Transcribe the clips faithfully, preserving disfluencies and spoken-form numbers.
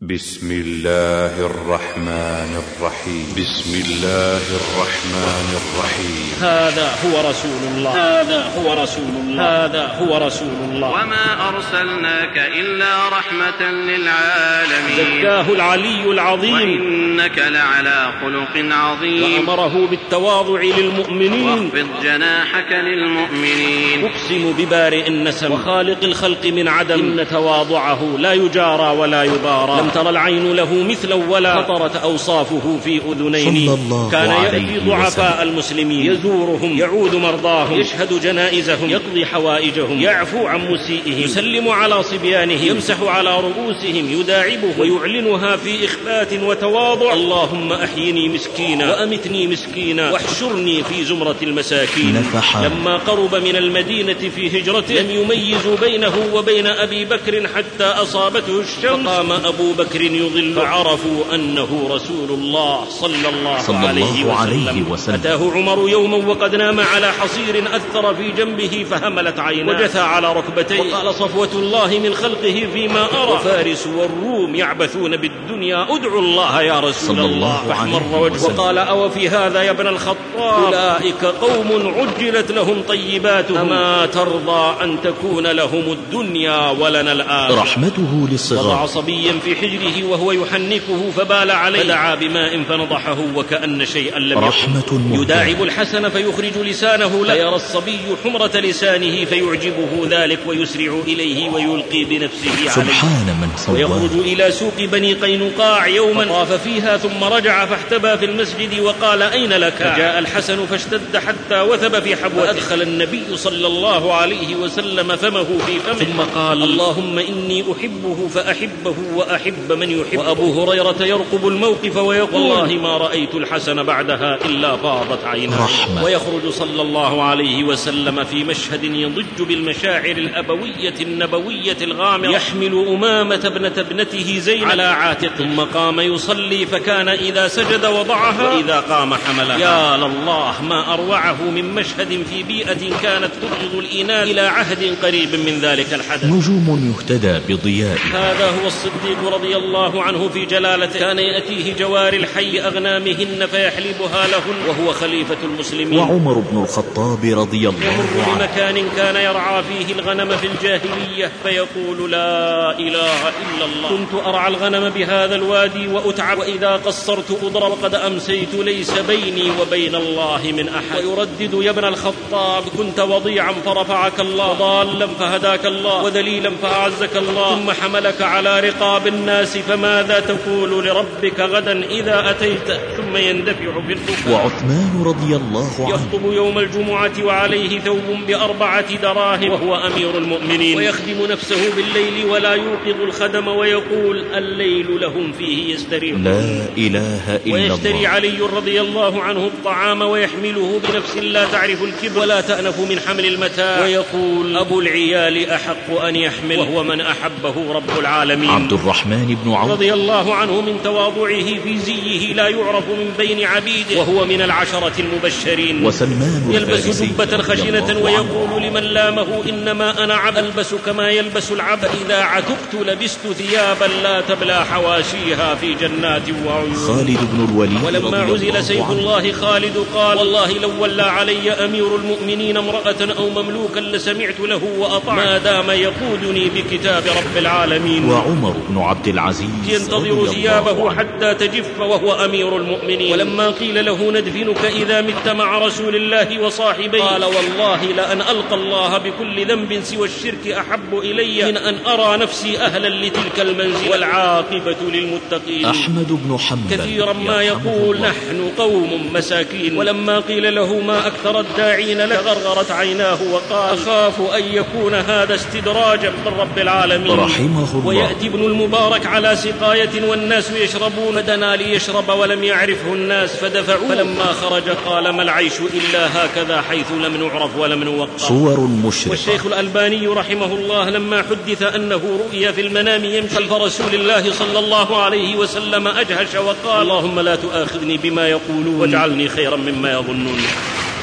بسم الله الرحمن الرحيم. بسم الله الرحمن الرحيم. هذا هو رسول الله، هذا هو رسول الله، هذا هو رسول الله. وما أرسلناك إلا رحمة للعالمين. زكاه العلي العظيم، وإنك لعلى خلق عظيم. وأمره بالتواضع للمؤمنين، واخفض جناحك للمؤمنين. أقسم ببارئ النسم وخالق الخلق من عدم، إن تواضعه لا يجارى ولا يبارى. لم ترى العين له مثلا ولا خطرت أوصافه في أذنين. كان يأتي ضعفاء المسلمين يزورهم، يعود مرضاهم، يشهد جنائزهم، يقضي حوائجهم، يعفو عن مسيئهم، يسلم على صبيانهم، يمسح على رؤوسهم، يداعبهم ويعلنها في إخبات وتواضع. اللهم أحيني مسكينا وأمتني مسكينا واحشرني في زمرة المساكين. نفحا. لما قرب من المدينة في هجرته لم يميزوا بينه وبين أبي بكر حتى أصابته الشمس، فقام أبو بكر يضل، فعرفوا أنه رسول الله صلى الله, صلى عليه, الله وسلم. عليه وسلم. أتاه عمر يوما وقد نام على حصير أثر في جنبه فهملت عيناه، وجثى على ركبتيه وقال صفوة الله من خلقه فيما أرى، وفارس والروم يعبثون بالدنيا، ادعوا الله يا رسول الله. فاحمر وجهه وقال أو في هذا يا ابن الخطاب؟ أولئك قوم عجلت لهم طيباتهم، أما ترضى أن تكون لهم الدنيا ولنا الآخرة. رحمته للصغار. وضع صبيا في حجره وهو يحنكه فبال عليه، فدعا بماء فنضحه وكأن شيئا لم يكن. رحمة مهدى. يداعب الحسن فيخرج لسانه لا يرى الصبي حمرة لسانه فيعجبه ذلك ويسرع إليه ويلقي بنفسه عليه. سبحان من سواه. ويخرج إلى سوق بني قينقاع يوما طاف فيها ثم رجع فاحتبى في المسجد وقال أين لك؟ فجاء الحسن فاشتد حتى وثب في حبوته، وأدخل النبي صلى الله عليه وسلم فمه في فمه ثم قال اللهم إني أحبه فأحبه وأحب من يحب. وأبو هريرة يرقب الموقف ويقول والله ما رأيت الحسن بعدها إلا فاضت عيناه. ويخرج صلى الله عليه وسلم في مشهد يضج بالمشاعر الأبوية النبوية الغامرة، يحمل أمامة ابنة ابنته زينب على عاتقه، ثم قام يصلي فكان إذا سجد وضعها وإذا قام حملها. يا لله ما أروعه من مشهد في بيئة كانت تبغض الإناث إلى عهد قريب من ذلك الحدث. نجوم يهتدى بضيائه. هذا هو الصديق رضي الله عنه في جلالته، كان يأتيه جوار الحي أغنامهن فيحلبها لهن وهو خليفة المسلمين. وعمر بن الخطاب رضي الله يمر عنه بمكان كان يرعى فيه الغنم في الجاهلية فيقول لا إله إلا الله، كنت أرعى الغنم بهذا الوادي وأتعب، وإذا قصرت أضرب، وقد أمسيت ليس بيني وبين الله من أحد. ويردد يا ابن الخطاب كنت وضيعا فرفعك الله، وضالا فهداك الله، وذليلا فأعزك الله، ثم حملك على رقاب الناس، فماذا تقول لربك غدا إذا أتيت؟ ثم يندفع في الركع. وعثمان رضي الله عنه يخطب يوم الجمعة وعليه ثوب بأربعة دراهم وهو أمير المؤمنين، ويخدم نفسه بالليل ولا يوقظ الخدم، ويقول الليل لهم فيه يستريح. لا إله إلا ويشتري الله. علي رضي الله عنه الطعام ويحمله بنفس لا تعرف الكبر ولا تأنف من حمل المتاع، ويقول أبو العيال أحق أن يحمل، وهو من أحبه رب العالمين. عبد الرحمن بن عوف رضي الله عنه من تواضعه في زيه لا يعرف من بين عبيده، وهو من العشرة المبشرين. وسلمان يلبس الفارسي جبة خشنة رضي الله ويقول لمن لامه إنما أنا عبد ألبس كما يلبس العبد، إذا عتقت لبست ثيابا لا تبلى حواشيها في جنات وعيون. خالد بن الوليد ولما عزل سيف الله خالد قال والله لو ولى علي أمير المؤمنين امرأة أو مملوكا لسمعت له وأطعت، ما دام يقودني بكتاب رب العالمين. وعمر بن عبد العزيز ينتظر ثيابه حتى تجف وهو أمير المؤمنين. ولما قيل له ندفنك إذا مت مع رسول الله وصاحبيه قال والله لأن ألقى الله بكل ذنب سوى الشرك أحب إلي من أن أرى نفسي أهلا لتلك المنزل، والعاقبة للمتقين. أحمد بن حنبل كثيرا ما يقول نحن قوم مساكين، ولما قيل له ما أكثر الداعين لك غرغرت عيناه وقال أخاف أن يكون هذا استدراجا من رب العالمين رحمه الله. ويأتي ابن المبارك على سقاية والناس يشربون، فدنا ليشرب ولم يعرفه الناس فدفعوه، فلما خرج قال ما العيش إلا هكذا حيث لم نعرف ولم نوقر. صور مشرقة. والشيخ الألباني رحمه الله لما حدث أنه رؤيا في المنام يمشي خلف رسول الله صلى الله عليه وسلم أجهش وقال اللهم لا تؤاخذني بما يقولون واجعلني خيرا مما يظنون.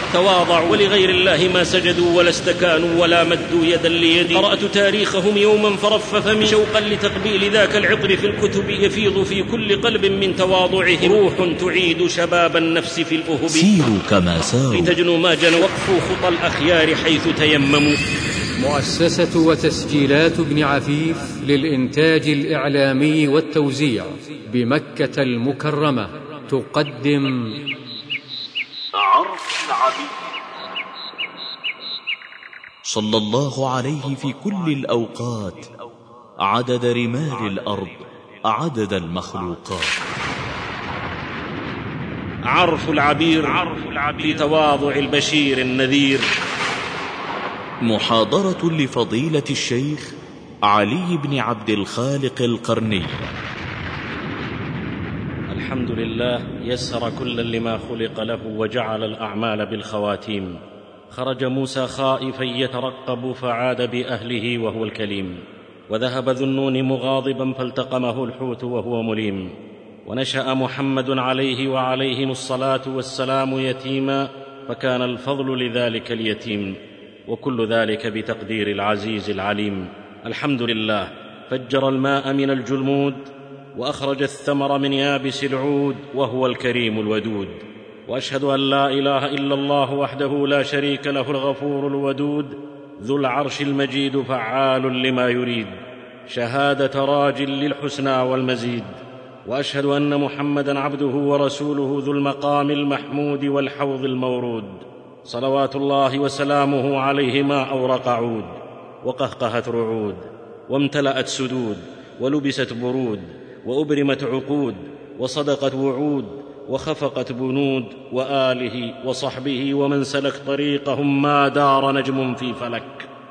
تواضعوا ولغير الله ما سجدوا ولا استكانوا ولا مدوا يدا ليد. قرأت تاريخهم يوما فرف فمي شوقا لتقبيل ذاك العطر في الكتب يفيض في كل قلب من تواضعهم روح تعيد شباب النفس في الأهب. سيروا كما ساروا لتجنوا ما جنوا وقفوا خطى الأخيار حيث تيمموا. مؤسسة وتسجيلات ابن عفيف للإنتاج الإعلامي والتوزيع بمكة المكرمة تقدم عرف العبيد. صلى الله عليه في كل الأوقات عدد رمال الأرض عدد المخلوقات. عرف العبير في تواضع البشير النذير. محاضرة لفضيلة الشيخ علي بن عبد الخالق القرني. الحمد لله يسر كلا لما خلق له وجعل الأعمال بالخواتيم. خرج موسى خائفا يترقب فعاد بأهله وهو الكليم. وذهب ذو النون مغاضبا فالتقمه الحوت وهو مليم. ونشأ محمد عليه وعليهم الصلاة والسلام يتيما فكان الفضل لذلك اليتيم، وكل ذلك بتقدير العزيز العليم. الحمد لله فجر الماء من الجلمود وأخرج الثمر من يابس العود وهو الكريم الودود. وأشهد أن لا إله إلا الله وحده لا شريك له الغفور الودود ذو العرش المجيد فعال لما يريد شهادة راج للحسنى والمزيد. وأشهد أن محمدًا عبده ورسوله ذو المقام المحمود والحوض المورود صلوات الله وسلامه عليه ما أورق عود وقهقهت رعود وامتلأت سدود ولبست برود وأبرمت عقود وصدقت وعود وخفقت بنود وآله وصحبه ومن سلك طريقهم ما دار نجم في فلك.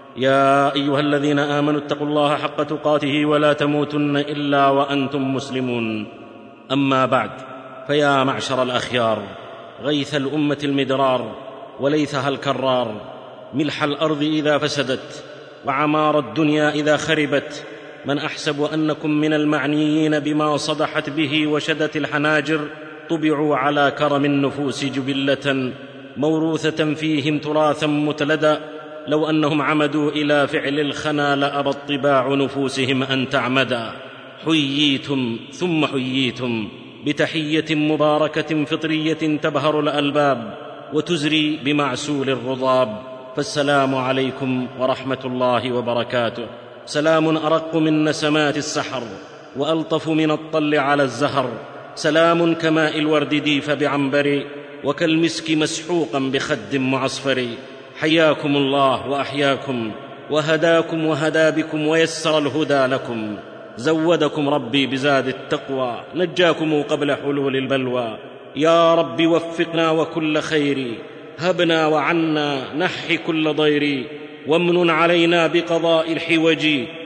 يا أيها الذين آمنوا اتقوا الله حق تقاته ولا تموتن إلا وأنتم مسلمون. أما بعد، فيا معشر الأخيار، غيث الأمة المدرار وليثها الكرار، ملح الأرض إذا فسدت وعمار الدنيا إذا خربت، من أحسب أنكم من المعنيين بما صدحت به وشدت الحناجر طبعوا على كرم النفوس جبلة موروثة فيهم تراثا متلدا، لو أنهم عمدوا إلى فعل الخنا لأبى الطباع نفوسهم أن تعمدا. حييتم ثم حييتم بتحية مباركة فطرية تبهر الألباب وتزري بمعسول الرضاب، فالسلام عليكم ورحمة الله وبركاته. سلام أرق من نسمات السحر وألطف من الطل على الزهر، سلام كماء الورد ديف بعنبر وكالمسك مسحوقا بخد معصفر. حياكم الله وأحياكم وهداكم وهدى بكم ويسر الهدى لكم، زودكم ربي بزاد التقوى نجاكم قبل حلول البلوى. يا رب وفقنا وكل خير، هبنا وعنا نحي كل ضير، وامنن علينا بقضاء الحوج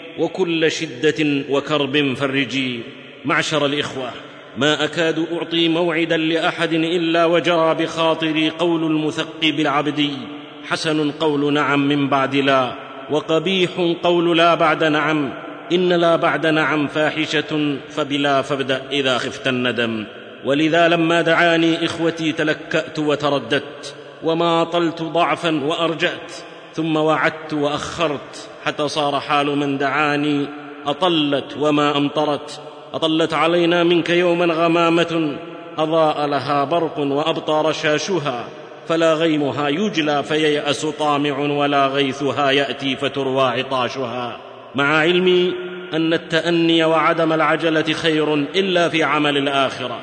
وكل شدة وكرب فرجي. معشر الإخوة، ما أكاد أعطي موعدا لأحد إلا وجرى بخاطري قول المثقب العبدي: حسن قول نعم من بعد لا، وقبيح قول لا بعد نعم، إن لا بعد نعم فاحشة، فبلا فابدأ إذا خفت الندم. ولذا لما دعاني إخوتي تلكأت وترددت، وما طلت ضعفا وأرجأت، ثم وعدت وأخرت، حتى صار حال من دعاني أطلت وما أمطرت. أطلت علينا منك يوما غمامة أضاء لها برق وأبطى رشاشها، فلا غيمها يجلى فييأس طامع، ولا غيثها يأتي فتروى عطاشها. مع علمي أن التأني وعدم العجلة خير إلا في عمل الآخرة،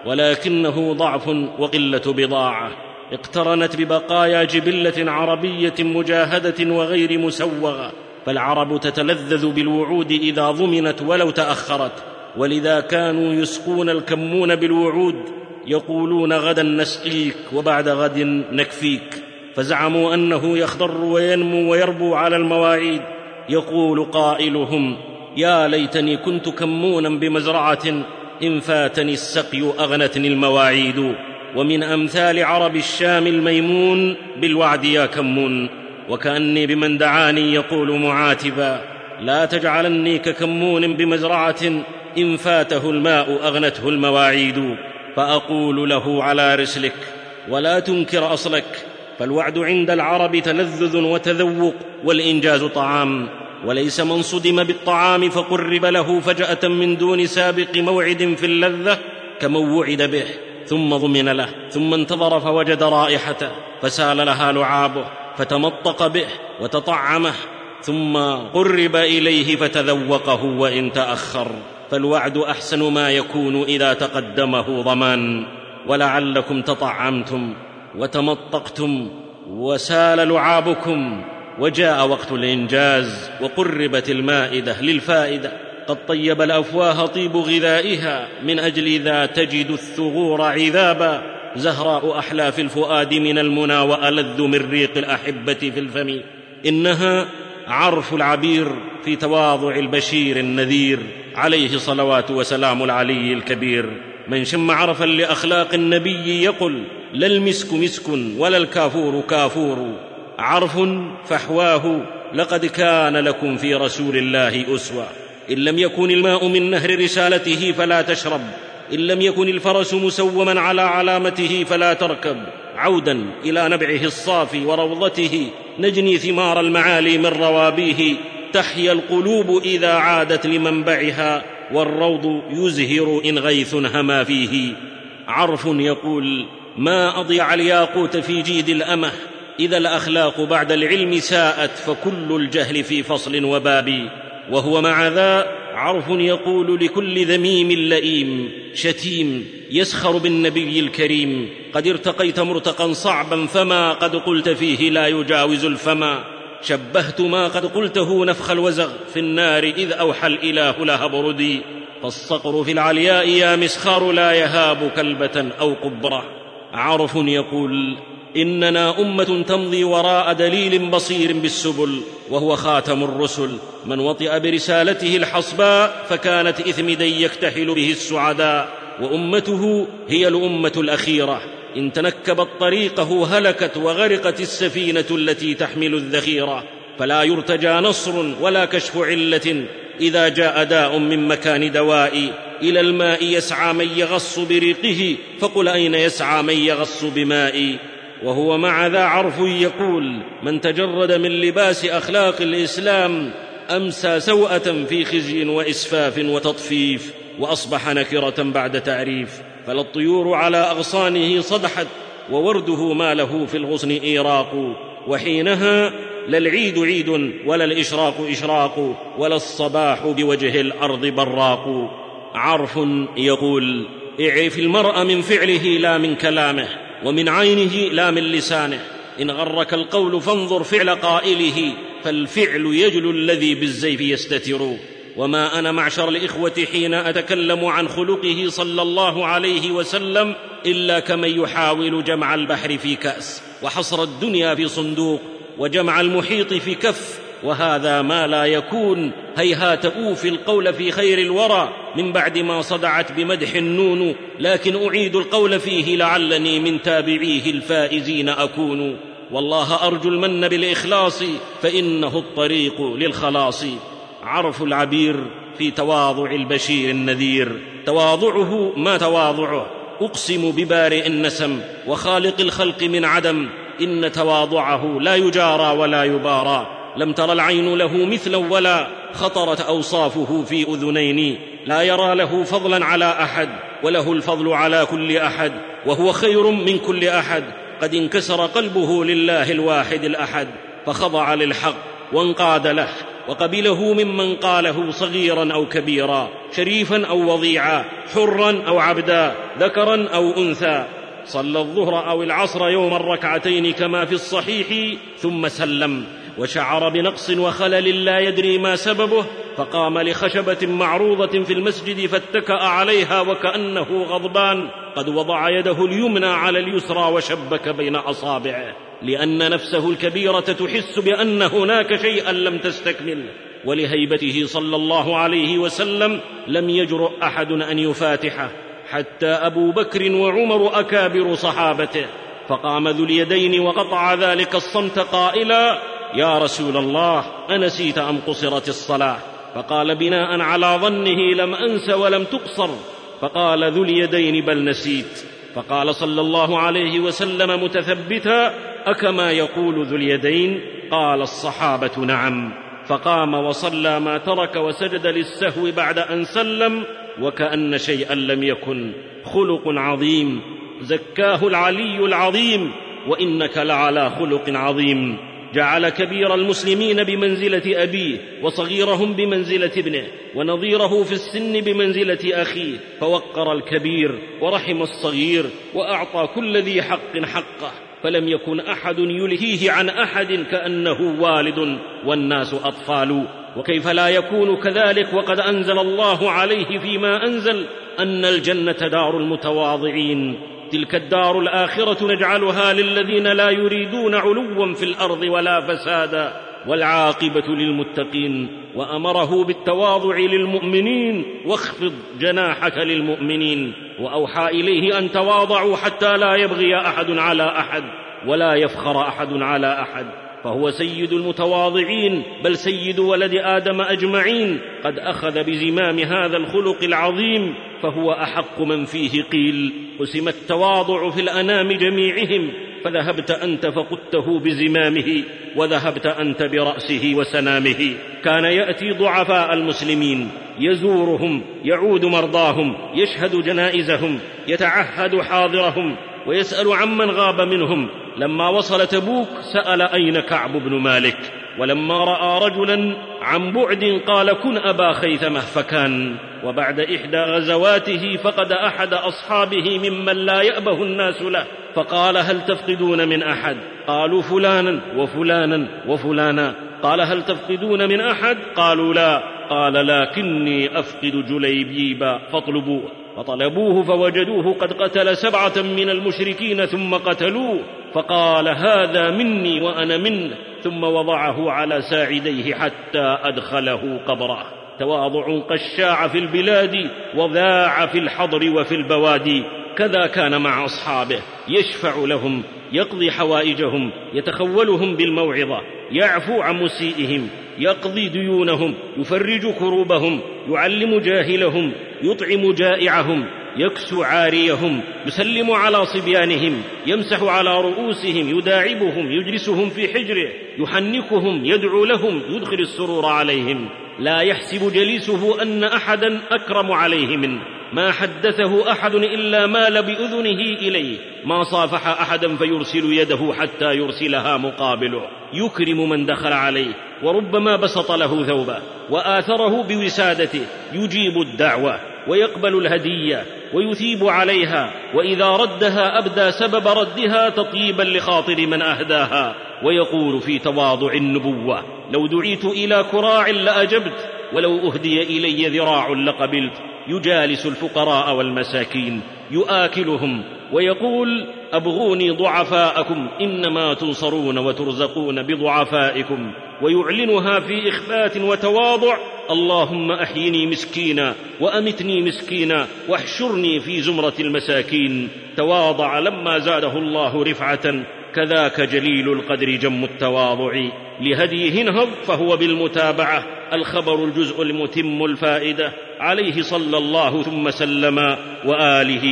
ولكنه ضعف وقلة بضاعة اقترنت ببقايا جبلة عربية مجاهدة وغير مسوغة. فالعرب تتلذذ بالوعود إذا ضمنت ولو تأخرت، ولذا كانوا يسقون الكمون بالوعود، يقولون غدا نسقيك وبعد غد نكفيك، فزعموا أنه يخضر وينمو ويربو على المواعيد. يقول قائلهم: يا ليتني كنت كمونا بمزرعة، إن فاتني السقي أغنتني المواعيد. ومن أمثال عرب الشام الميمون بالوعد يا كمون، وكأني بمن دعاني يقول معاتبا: لا تجعلني ككمون بمزرعة، إن فاته الماء أغنته المواعيد. فأقول له: على رسلك ولا تنكر أصلك، فالوعد عند العرب تلذذ وتذوق، والإنجاز طعام، وليس من صدم بالطعام فقرب له فجأة من دون سابق موعد في اللذة كمن وعد به ثم ضمن له ثم انتظر فوجد رائحته فسال لها لعابه فتمطق به وتطعمه ثم قرب إليه فتذوقه وإن تأخر. فالوعد أحسن ما يكون إذا تقدمه ضمان. ولعلكم تطعمتم وتمطقتم وسال لعابكم وجاء وقت الإنجاز وقربت المائدة للفائدة. قد طيب الأفواه طيب غذائها، من أجل ذا تجد الثغور عذابا. زهراء أحلى في الفؤاد من المنى، وألذ من ريق الأحبة في الفم. إنها عرف العبير في تواضع البشير النذير، عليه صلوات وسلام العلي الكبير. من شم عرفا لأخلاق النبي يقل: لا المسك مسك ولا الكافور كافور. عرف فحواه لقد كان لكم في رسول الله أسوة. إن لم يكن الماء من نهر رسالته فلا تشرب، إن لم يكن الفرس مسوما على علامته فلا تركب. عودا إلى نبعه الصافي وروضته نجني ثمار المعالي من روابيه. تحيا القلوب إذا عادت لمنبعها، والروض يزهر إن غيث هما فيه. عرف يقول: ما أضيع الياقوت في جيد الأمه، إذا الأخلاق بعد العلم ساءت فكل الجهل في فصل وباب. وهو مع ذا عرف يقول لكل ذميم لئيم شتيم يسخر بالنبي الكريم: قد ارتقيت مرتقا صعبا، فما قد قلت فيه لا يجاوز الفما. شبهت ما قد قلته نفخ الوزغ في النار، إذ أوحى الإله لها بردي. فالصقر في العلياء يا مسخار لا يهاب كلبة أو قبرة. عرف يقول: إننا أمة تمضي وراء دليل بصير بالسبل، وهو خاتم الرسل. من وطئ برسالته الحصباء فكانت إثمدا يكتحل به السعداء، وأمته هي الأمة الأخيرة. إن تنكبت طريقه هلكت وغرقت السفينة التي تحمل الذخيرة. فلا يرتجى نصر ولا كشف علة إذا جاء داء من مكان دوائي. إلى الماء يسعى من يغص بريقه، فقل أين يسعى من يغص بمائي. وهو مع ذا عرف يقول: من تجرد من لباس أخلاق الإسلام أمسى سوءة في خزي وإسفاف وتطفيف، وأصبح نكرة بعد تعريف. فلا الطيور على أغصانه صدحت، وورده ما له في الغصن إيراق. وحينها لا العيد عيد ولا الإشراق إشراق، ولا الصباح بوجه الأرض براق. عرف يقول: اعرف المرء من فعله لا من كلامه، ومن عينه لا من لسانه. إن غرك القول فانظر فعل قائله، فالفعل يجلو الذي بالزيف يستتر. وما أنا معشر الإخوة حين أتكلم عن خلقه صلى الله عليه وسلم إلا كمن يحاول جمع البحر في كأس، وحصر الدنيا في صندوق، وجمع المحيط في كف. وهذا ما لا يكون. هيهات أوفي القول في خير الورى من بعد ما صدعت بمدح النون، لكن أعيد القول فيه لعلني من تابعيه الفائزين أكون. والله أرجو المن بالإخلاص، فإنه الطريق للخلاص. عرف العبير في تواضع البشير النذير. تواضعه ما تواضعه، أقسم ببارئ النسم وخالق الخلق من عدم، إن تواضعه لا يجارى ولا يبارى. لم تر العين له مثلا ولا خطرت أوصافه في أذنين. لا يرى له فضلا على أحد، وله الفضل على كل أحد، وهو خير من كل أحد. قد انكسر قلبه لله الواحد الأحد، فخضع للحق وانقاد له، وقبله ممن قاله صغيرا أو كبيرا، شريفا أو وضيعا، حرا أو عبدا، ذكرا أو أنثى. صلى الظهر أو العصر يوما ركعتين كما في الصحيح، ثم سلم، وشعر بنقص وخلل لا يدري ما سببه، فقام لخشبة معروضة في المسجد فاتكأ عليها وكأنه غضبان. قد وضع يده اليمنى على اليسرى وشبك بين أصابعه، لأن نفسه الكبيرة تحس بأن هناك شيئا لم تستكمل. ولهيبته صلى الله عليه وسلم لم يجرؤ أحد أن يفاتحه، حتى أبو بكر وعمر أكابر صحابته. فقام ذو اليدين وقطع ذلك الصمت قائلا: يا رسول الله، أنسيت أم قصرت الصلاة؟ فقال بناء على ظنه: لم أنس ولم تقصر. فقال ذو اليدين: بل نسيت. فقال صلى الله عليه وسلم متثبتا: أكما يقول ذو اليدين؟ قال الصحابة نعم. فقام وصلى ما ترك وسجد للسهو بعد أن سلم وكأن شيئا لم يكن. خلق عظيم زكاه العلي العظيم، وإنك لعلى خلق عظيم. جعل كبير المسلمين بمنزلة أبيه، وصغيرهم بمنزلة ابنه، ونظيره في السن بمنزلة أخيه، فوقر الكبير ورحم الصغير، وأعطى كل ذي حق حقه، فلم يكن أحد يلهيه عن أحد كأنه والد والناس أطفال. وكيف لا يكون كذلك وقد أنزل الله عليه فيما أنزل أن الجنة دار المتواضعين، تلك الدار الآخرة نجعلها للذين لا يريدون علوا في الأرض ولا فسادا والعاقبة للمتقين. وأمره بالتواضع للمؤمنين واخفض جناحك للمؤمنين، وأوحى إليه أن تواضعوا حتى لا يبغي أحد على أحد ولا يفخر أحد على أحد، فهو سيد المتواضعين بل سيد ولد آدم أجمعين. قد أخذ بزمام هذا الخلق العظيم فهو أحق من فيه قيل. قسم التواضع في الأنام جميعهم، فذهبت أنت فقدته بزمامه، وذهبت أنت برأسه وسنامه. كان يأتي ضعفاء المسلمين يزورهم، يعود مرضاهم، يشهد جنائزهم، يتعهد حاضرهم، ويسأل عمن غاب منهم. لما وصل تبوك سأل أين كعب بن مالك، ولما رأى رجلا عن بعد قال كن أبا خيثمة فكان. وبعد إحدى غزواته فقد أحد أصحابه ممن لا يأبه الناس له، فقال هل تفقدون من أحد؟ قالوا فلانا وفلانا وفلانا. قال هل تفقدون من أحد؟ قالوا لا. قال لكني أفقد جليبيبا فاطلبوه. فطلبوه فوجدوه قد قتل سبعة من المشركين ثم قتلوه، فقال هذا مني وأنا منه، ثم وضعه على ساعديه حتى أدخله قبره. تواضع قد شاع في البلاد وذاع في الحضر وفي البوادي. كذا كان مع أصحابه، يشفع لهم، يقضي حوائجهم، يتخولهم بالموعظة، يعفو عن مسيئهم، يقضي ديونهم، يفرج كروبهم، يعلم جاهلهم، يطعم جائعهم، يكسو عاريهم، يسلم على صبيانهم، يمسح على رؤوسهم، يداعبهم، يجلسهم في حجره، يحنكهم، يدعو لهم، يدخل السرور عليهم. لا يحسب جليسه أن أحدا أكرم عليه منه. ما حدثه أحد إلا مال بأذنه إليه، ما صافح أحدا فيرسل يده حتى يرسلها مقابله. يكرم من دخل عليه، وربما بسط له ثوبه وآثره بوسادته. يجيب الدعوة ويقبل الهدية ويثيب عليها، وإذا ردها أبدى سبب ردها تطيبا لخاطر من أهداها. ويقول في تواضع النبوة لو دعيت إلى كراع لأجبت، ولو أهدي إلي ذراع لقبلت. يجالس الفقراء والمساكين يآكلهم ويقول أبغوني ضعفاءكم إنما تنصرون وترزقون بضعفائكم. ويعلنها في إخبات وتواضع اللهم أحيني مسكينا وأمتني مسكينا واحشرني في زمرة المساكين. تواضع لما زاده الله رفعة، كذاك جليل القدر جم التواضع. لهديه انهض فهو بالمتابعة، الخبر الجزء المتم الفائدة. عليه صلى الله ثم سلم وآله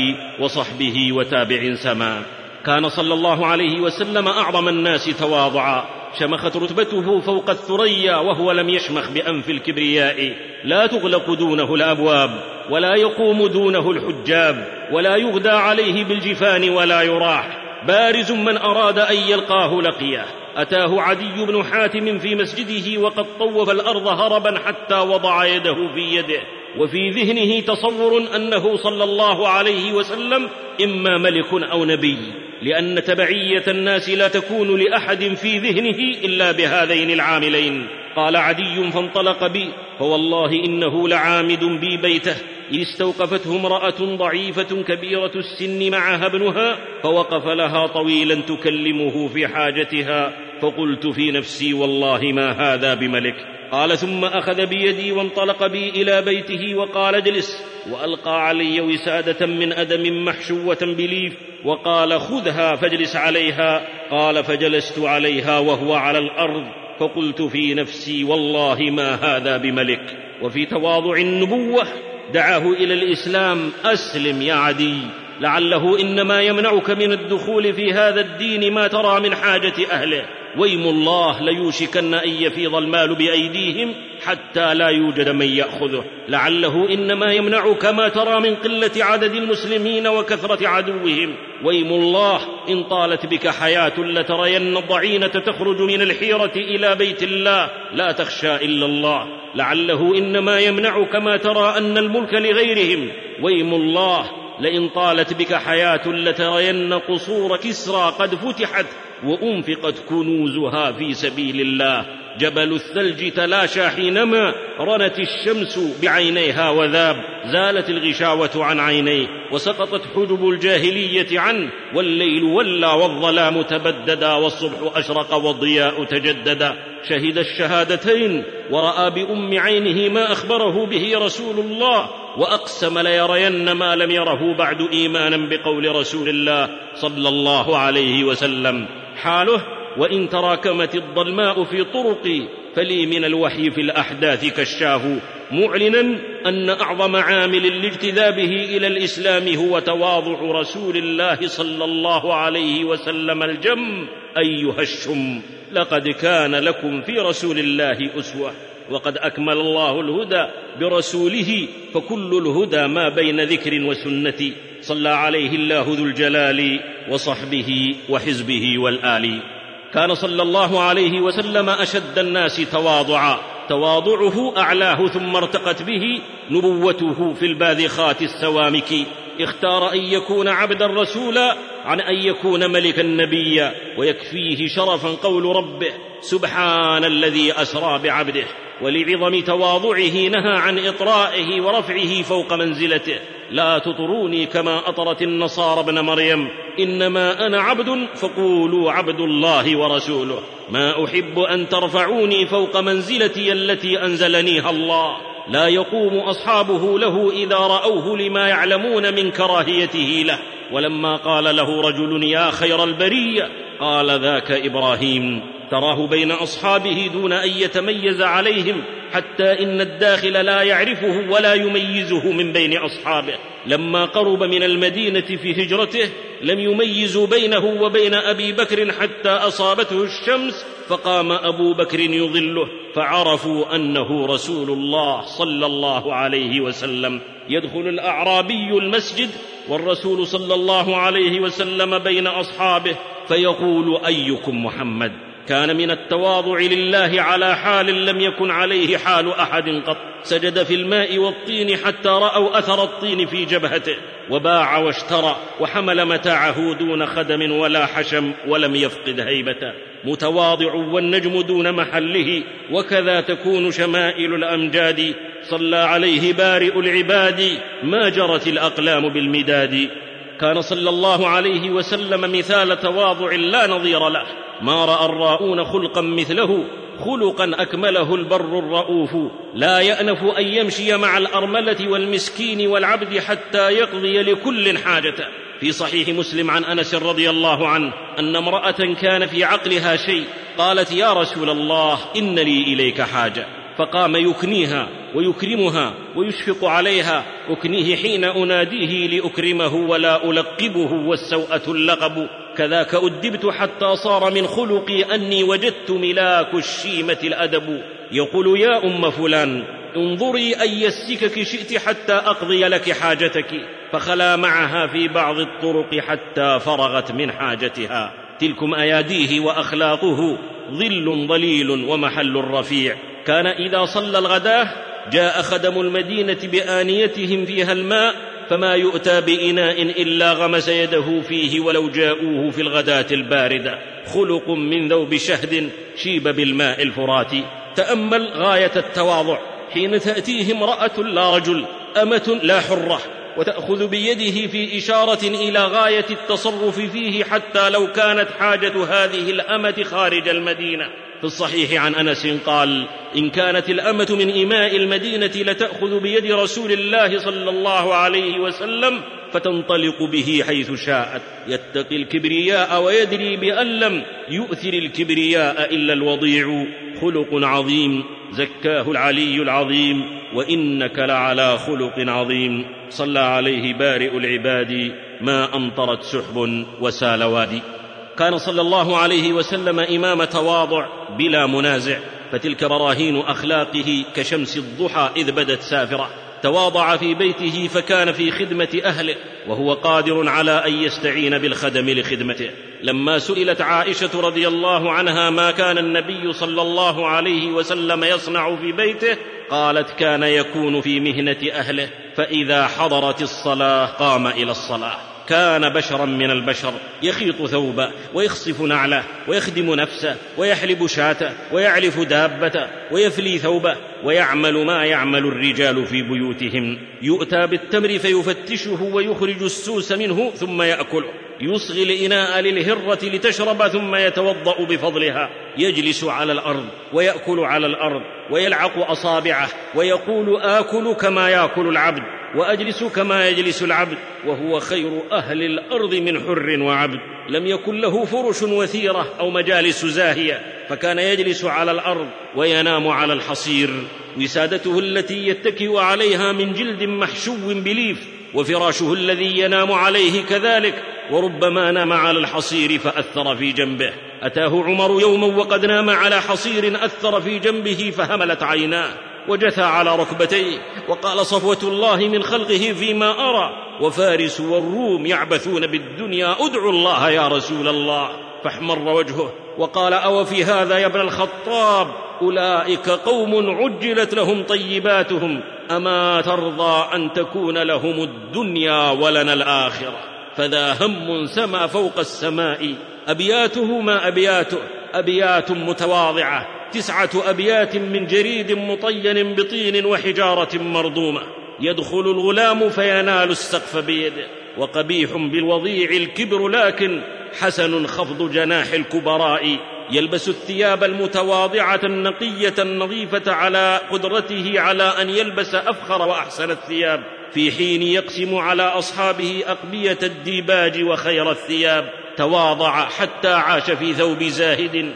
وصحبه وتابع سما. كان صلى الله عليه وسلم أعظم الناس تواضعا، شمخت رتبته فوق الثريا وهو لم يشمخ بأنف الكبرياء. لا تغلق دونه الأبواب ولا يقوم دونه الحجاب، ولا يغدى عليه بالجفان ولا يراح. بارز من أراد أن يلقاه لقيه. أتاه عدي بن حاتم في مسجده وقد طوف الأرض هربا حتى وضع يده في يده، وفي ذهنه تصور أنه صلى الله عليه وسلم إما ملك أو نبي، لأن تبعية الناس لا تكون لأحد في ذهنه إلا بهذين العاملين. قال عدي فانطلق بي، فوالله إنه لعامد بي بيته، إذ استوقفته امرأة ضعيفة كبيرة السن معها ابنها، فوقف لها طويلا تكلمه في حاجتها، فقلت في نفسي والله ما هذا بملك. قال ثم أخذ بيدي وانطلق بي إلى بيته وقال اجلس، وألقى علي وسادة من أدم محشوة بليف وقال خذها فاجلس عليها. قال فجلست عليها وهو على الأرض، فقلت في نفسي والله ما هذا بملك. وفي تواضع النبوة دعاه إلى الإسلام أسلم يا عدي، لعله إنما يمنعك من الدخول في هذا الدين ما ترى من حاجة أهله، ويم الله ليوشكن أن يفيض المال بأيديهم حتى لا يوجد من يأخذه. لعله إنما يمنعك ما ترى من قلة عدد المسلمين وكثرة عدوهم، ويم الله إن طالت بك حياة لترين الضعينة تخرج من الحيرة إلى بيت الله لا تخشى إلا الله. لعله إنما يمنعك ما ترى أن الملك لغيرهم، ويم الله لئن طالت بك حياة لترين قصور كسرى قد فتحت وأنفقت كنوزها في سبيل الله. جبل الثلج تلاشى حينما رنت الشمس بعينيها وذاب، زالت الغشاوة عن عينيه وسقطت حجب الجاهلية عنه، والليل ولى والظلام تبددا والصبح أشرق والضياء تجددا. شهد الشهادتين ورأى بأم عينه ما أخبره به رسول الله، وأقسم ليرين ما لم يره بعد إيمانا بقول رسول الله صلى الله عليه وسلم. حاله: وإن تراكمت الظلماء في طرقي فلي من الوحي في الأحداث كشاف، معلنا أن أعظم عامل لاجتذابه إلى الإسلام هو تواضع رسول الله صلى الله عليه وسلم الجم. أيها الشم، لقد كان لكم في رسول الله أسوة. وقد أكمل الله الهدى برسوله، فكل الهدى ما بين ذكر وسنة. صلى عليه الله ذو الجلال وصحبه وحزبه والآل. كان صلى الله عليه وسلم أشد الناس تواضعا، تواضعه أعلاه ثم ارتقت به نبوته في الباذخات السوامك. اختار أن يكون عبدا رسولا عن أن يكون ملكا نبيا، ويكفيه شرفا قول ربه: سبحان الذي أسرى بعبده. ولعظم تواضعه نهى عن إطرائه ورفعه فوق منزلته: لا تطروني كما أطرت النصارى ابن مريم، إنما أنا عبد فقولوا عبد الله ورسوله. ما أحب أن ترفعوني فوق منزلتي التي أنزلنيها الله. لا يقوم أصحابه له إذا رأوه لما يعلمون من كراهيته له. ولما قال له رجل: يا خير البرية، قال: ذاك إبراهيم. تراه بين أصحابه دون أن يتميز عليهم، حتى إن الداخل لا يعرفه ولا يميزه من بين أصحابه. لما قرب من المدينة في هجرته لم يميزوا بينه وبين أبي بكر حتى أصابته الشمس، فقام أبو بكر يظله، فعرفوا أنه رسول الله صلى الله عليه وسلم. يدخل الأعرابي المسجد والرسول صلى الله عليه وسلم بين أصحابه فيقول: أيكم محمد؟ كان من التواضع لله على حال لم يكن عليه حال أحد قط. سجد في الماء والطين حتى رأوا أثر الطين في جبهته، وباع واشترى وحمل متاعه دون خدم ولا حشم ولم يفقد هيبته. متواضع والنجم دون محله، وكذا تكون شمائل الأمجاد. صلى عليه بارئ العباد، ما جرت الأقلام بالمداد. كان صلى الله عليه وسلم مثال تواضع لا نظير له. ما رأى الراؤون خلقا مثله، خلقا أكمله البر الرؤوف. لا يأنف أن يمشي مع الأرملة والمسكين والعبد حتى يقضي لكل حاجته. في صحيح مسلم عن أنس رضي الله عنه أن امرأة كان في عقلها شيء، قالت: يا رسول الله، إن لي إليك حاجة. فقام يكنيها ويكرمها ويشفق عليها. أكنيه حين أناديه لأكرمه ولا ألقبه، والسوءة اللقب. كذاك أدبت حتى صار من خلقي أني وجدت ملاك الشيمة الأدب. يقول: يا أم فلان، انظري أي السكك شئت حتى أقضي لك حاجتك. فخلا معها في بعض الطرق حتى فرغت من حاجتها. تلكم أياديه وأخلاقه، ظل ظليل ومحل رفيع. كان إذا صلى الغداة جاء خدم المدينة بآنيتهم فيها الماء، فما يؤتى بإناء إلا غمس يده فيه ولو جاءوه في الغداة الباردة. خلق من ذوب شهد شيب بالماء الفراتي. تأمل غاية التواضع حين تأتيه امرأة لا رجل، أمة لا حرة، وتأخذ بيده في إشارة إلى غاية التصرف فيه حتى لو كانت حاجة هذه الأمة خارج المدينة. في الصحيح عن أنس قال: إن كانت الأمة من إماء المدينة لتأخذ بيد رسول الله صلى الله عليه وسلم فتنطلق به حيث شاءت. يتقي الكبرياء ويدري بأن لم يؤثر الكبرياء إلا الوضيع. خلق عظيم زكاه العلي العظيم، وإنك لعلى خلق عظيم. صلى عليه بارئ العباد ما أمطرت سحب وسال وادي. كان صلى الله عليه وسلم إمام تواضع بلا منازع، فتلك براهين أخلاقه كشمس الضحى إذ بدت سافرة. تواضع في بيته فكان في خدمة أهله، وهو قادر على أن يستعين بالخدم لخدمته. لما سئلت عائشة رضي الله عنها ما كان النبي صلى الله عليه وسلم يصنع في بيته، قالت كان يكون في مهنة أهله، فإذا حضرت الصلاة قام إلى الصلاة. كان بشرا من البشر، يخيط ثوبه ويخصف نعله ويخدم نفسه ويحلب شاته ويعلف دابته ويفلي ثوبه ويعمل ما يعمل الرجال في بيوتهم. يؤتى بالتمر فيفتشه ويخرج السوس منه ثم يأكله، يصغي الإناء للهرة لتشرب ثم يتوضأ بفضلها. يجلس على الأرض ويأكل على الأرض ويلعق أصابعه ويقول آكل كما يأكل العبد وأجلس كما يجلس العبد، وهو خير أهل الأرض من حر وعبد. لم يكن له فرش وثيرة أو مجالس زاهية، فكان يجلس على الأرض وينام على الحصير. وسادته التي يتكئ عليها من جلد محشو بليف، وفراشه الذي ينام عليه كذلك، وربما نام على الحصير فأثر في جنبه. أتاه عمر يوما وقد نام على حصير أثر في جنبه فهملت عيناه وجثى على ركبتيه وقال صفوة الله من خلقه فيما أرى، وفارس والروم يعبثون بالدنيا، أدعو الله يا رسول الله. فاحمر وجهه وقال أو في هذا يا ابن الخطاب أولئك قوم عجلت لهم طيباتهم، أما ترضى أن تكون لهم الدنيا ولنا الآخرة؟ فذا هم سما فوق السماء، أبياته ما أبياته، أبيات متواضعة، تسعة أبيات من جريد مطين بطين وحجارة مرضومة. يدخل الغلام فينال السقف بيده، وقبيح بالوضيع الكبر، لكن حسن خفض جناح الكبراء. يلبس الثياب المتواضعة النقية النظيفة على قدرته على أن يلبس أفخر وأحسن الثياب، في حين يقسم على أصحابه أقبية الديباج وخير الثياب. تواضع حتى عاش في ثوب زاهد،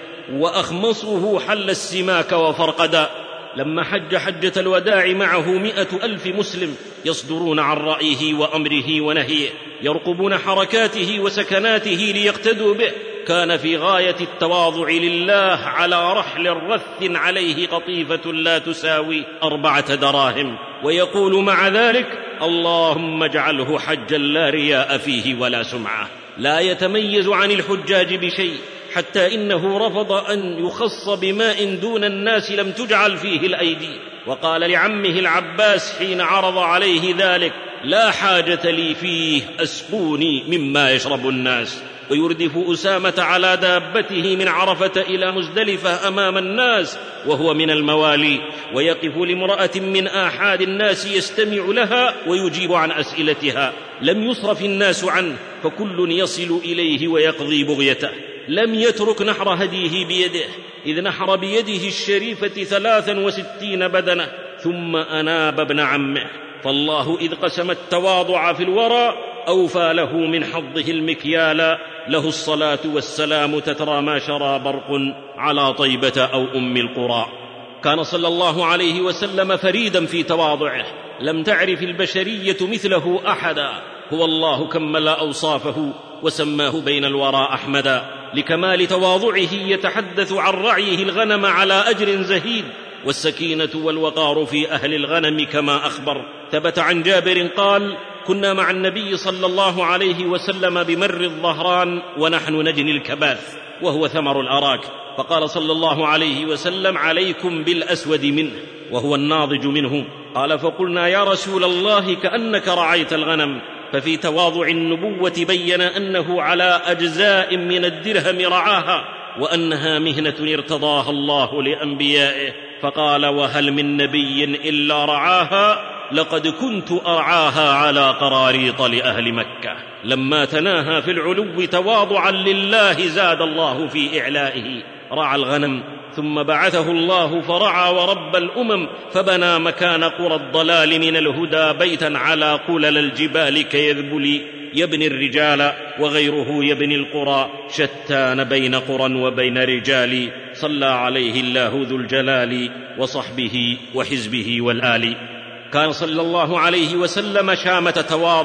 وأخمصه حل السماك وفرقدا. لما حج حجة الوداع معه مئة ألف مسلم يصدرون عن رأيه وأمره ونهيه، يرقبون حركاته وسكناته ليقتدوا به. كان في غاية التواضع لله على رحل رث عليه قطيفة لا تساوي أربعة دراهم، ويقول مع ذلك اللهم اجعله حجا لا رياء فيه ولا سمعة. لا يتميز عن الحجاج بشيء، حتى إنه رفض أن يخص بماء دون الناس لم تجعل فيه الأيدي، وقال لعمه العباس حين عرض عليه ذلك لا حاجة لي فيه، أسقوني مما يشرب الناس. ويردف أسامة على دابته من عرفة إلى مزدلفة أمام الناس وهو من الموالي، ويقف لامرأة من آحاد الناس يستمع لها ويجيب عن أسئلتها. لم يصرف الناس عنه، فكل يصل إليه ويقضي بغيته. لم يترك نحر هديه بيده، إذ نحر بيده الشريفة ثلاثا وستين بدنة، ثم أناب ابن عمه. فالله إذ قسم التواضع في الورى أوفى له من حظه المكيال. له الصلاة والسلام تترى ما شرى برق على طيبة أو أم القرى. كان صلى الله عليه وسلم فريدا في تواضعه، لم تعرف البشرية مثله أحدا. هو الله كمل أوصافه وسماه بين الورى أحمدا. لكمال تواضعه يتحدث عن رعيه الغنم على أجر زهيد، والسكينة والوقار في أهل الغنم كما أخبر. ثبت عن جابر قال كنا مع النبي صلى الله عليه وسلم بمر الظهران ونحن نجني الكباث وهو ثمر الأراك، فقال صلى الله عليه وسلم عليكم بالأسود منه وهو الناضج منه. قال فقلنا يا رسول الله كأنك رعيت الغنم. ففي تواضع النبوة بين أنه على أجزاء من الدرهم رعاها، وأنها مهنة ارتضاها الله لأنبيائه. فقال وهل من نبي إلا رعاها؟ لقد كنت أرعاها على قراريط لأهل مكة. لما تناهى في العلو تواضعا لله زاد الله في إعلائه. رعى الغنم ثم بعثه الله فرعى ورب الأمم، فبنى مكان قرى الضلال من الهدى بيتا على قلل الجبال كيذبل يبني الرجال، وغيره يبني القرى، شتان بين قرى وبين رجال. صلى عليه الله ذو الجلال وصحبه وحزبه والآل. كان صلى الله عليه وسلم شامة تواضع،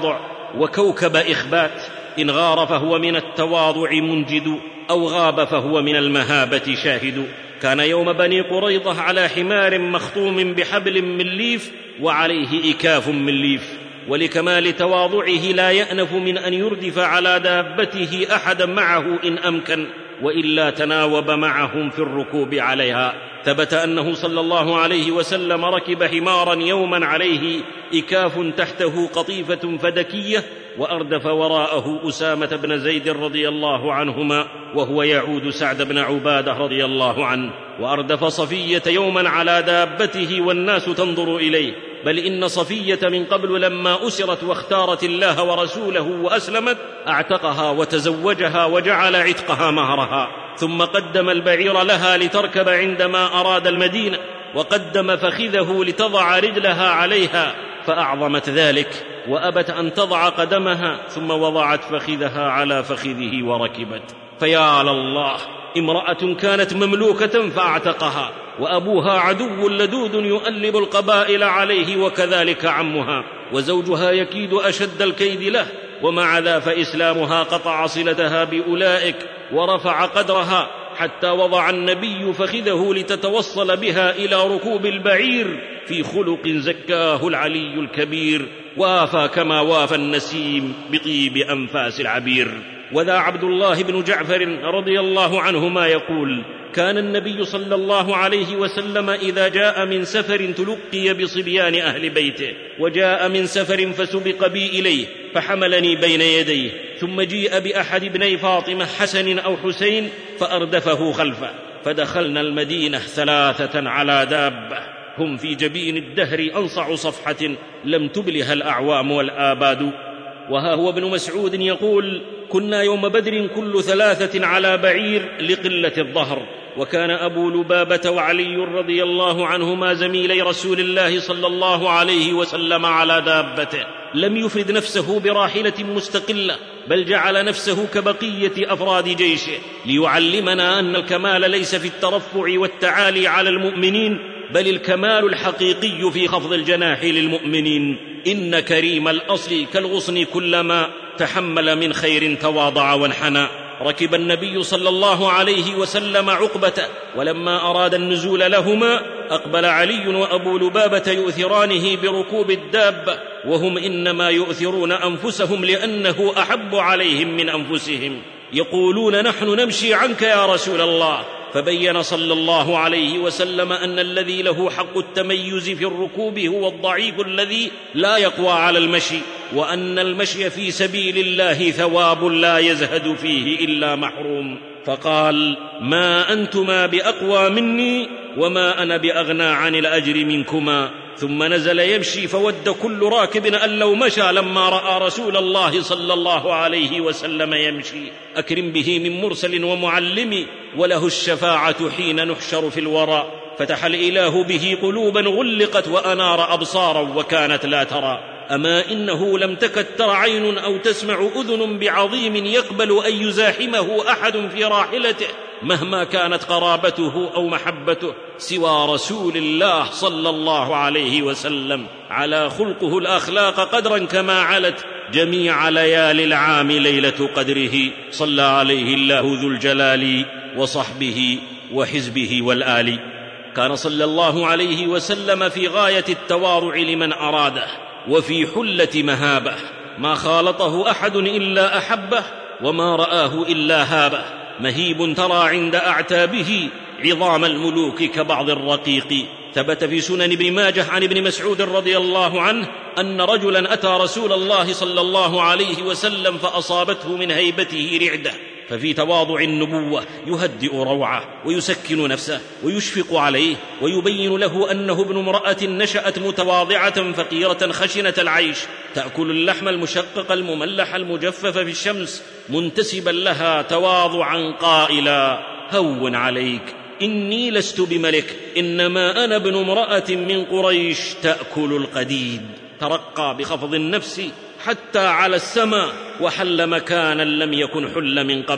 وكوكب إخبات، إن غار فهو من التواضع منجد، أو غاب فهو من المهابة شاهد. كان يوم بني قريظة على حمار مخطوم بحبل من ليف وعليه إكاف من ليف، ولكمال تواضعه لا يأنف من أن يردف على دابته أحدا معه إن أمكن، وإلا تناوب معهم في الركوب عليها. ثبت أنه صلى الله عليه وسلم ركب حمارا يوما عليه إكاف تحته قطيفة فدكية، وأردف وراءه أسامة بن زيد رضي الله عنهما وهو يعود سعد بن عبادة رضي الله عنه، وأردف صفية يوما على دابته والناس تنظر إليه، بل إن صفية من قبل لما أسرت واختارت الله ورسوله وأسلمت أعتقها وتزوجها وجعل عتقها مهرها، ثم قدم البعير لها لتركب عندما أراد المدينة، وقدم فخذه لتضع رجلها عليها فأعظمت ذلك وأبت أن تضع قدمها، ثم وضعت فخذها على فخذه وركبت. فيا لله، امرأة كانت مملوكة فأعتقها، وأبوها عدو لدود يؤلب القبائل عليه، وكذلك عمها، وزوجها يكيد أشد الكيد له، ومع ذا فإسلامها قطع صلتها بأولئك ورفع قدرها، حتى وضع النبي فخذه لتتوصل بها إلى ركوب البعير في خلق زكاه العلي الكبير، وافى كما وافى النسيم بطيب أنفاس العبير. وذا عبد الله بن جعفر رضي الله عنهما يقول: كان النبي صلى الله عليه وسلم إذا جاء من سفر تلقي بصبيان أهل بيته، وجاء من سفر فسبق بي إليه فحملني بين يديه، ثم جيء بأحد ابني فاطمة حسن أو حسين فأردفه خلفه، فدخلنا المدينة ثلاثة على دابة، هم في جبين الدهر أنصع صفحة لم تبلها الأعوام والآباد. وها هو ابن مسعود يقول: كنا يوم بدر كل ثلاثة على بعير لقلة الظهر. وكان أبو لبابة وعلي رضي الله عنهما زميلي رسول الله صلى الله عليه وسلم على دابته، لم يفرد نفسه براحلة مستقلة، بل جعل نفسه كبقية أفراد جيشه، ليعلمنا أن الكمال ليس في الترفع والتعالي على المؤمنين، بل الكمال الحقيقي في خفض الجناح للمؤمنين. إن كريم الأصل كالغصن كلما تحمل من خير تواضع وانحنى. ركب النبي صلى الله عليه وسلم عقبة، ولما أراد النزول لهما أقبل علي وأبو لبابة يؤثرانه بركوب الدابة، وهم إنما يؤثرون أنفسهم لأنه أحب عليهم من أنفسهم، يقولون: نحن نمشي عنك يا رسول الله. فبين صلى الله عليه وسلم أن الذي له حق التميز في الركوب هو الضعيف الذي لا يقوى على المشي، وأن المشي في سبيل الله ثواب لا يزهد فيه إلا محروم. فقال: ما أنتما بأقوى مني وما أنا بأغنى عن الأجر منكما. ثم نزل يمشي، فود كل راكب أن لو مشى لما رأى رسول الله صلى الله عليه وسلم يمشي. أكرم به من مرسل ومعلم، وله الشفاعة حين نحشر في الورى. فتح الإله به قلوبا غلقت، وأنار أبصارا وكانت لا ترى. أما إنه لم تكد تر عين أو تسمع أذن بعظيم يقبل أن يزاحمه أحد في راحلته مهما كانت قرابته أو محبته سوى رسول الله صلى الله عليه وسلم، على خلقه الأخلاق قدرا كما علت جميع ليالي العام ليلة قدره، صلى عليه الله ذو الجلال وصحبه وحزبه والآل. كان صلى الله عليه وسلم في غاية التواضع لمن أراده، وفي حلة مهابه، ما خالطه أحد إلا أحبه، وما رآه إلا هابه. مهيب ترى عند أعتابه عظام الملوك كبعض الرقيق. ثبت في سنن ابن ماجه عن ابن مسعود رضي الله عنه أن رجلا أتى رسول الله صلى الله عليه وسلم فأصابته من هيبته رعدة، ففي تواضع النبوة يهدئ روعه ويسكن نفسه ويشفق عليه، ويبين له أنه ابن امرأة نشأت متواضعة فقيرة خشنة العيش، تأكل اللحم المشقق المملح المجفف في الشمس، منتسبا لها تواضعا قائلا: هون عليك، إني لست بملك، إنما أنا ابن امرأة من قريش تأكل القديد. ترقى بخفض النفس حتى على السماء، وحل مكانا لم يكن حل من قبل.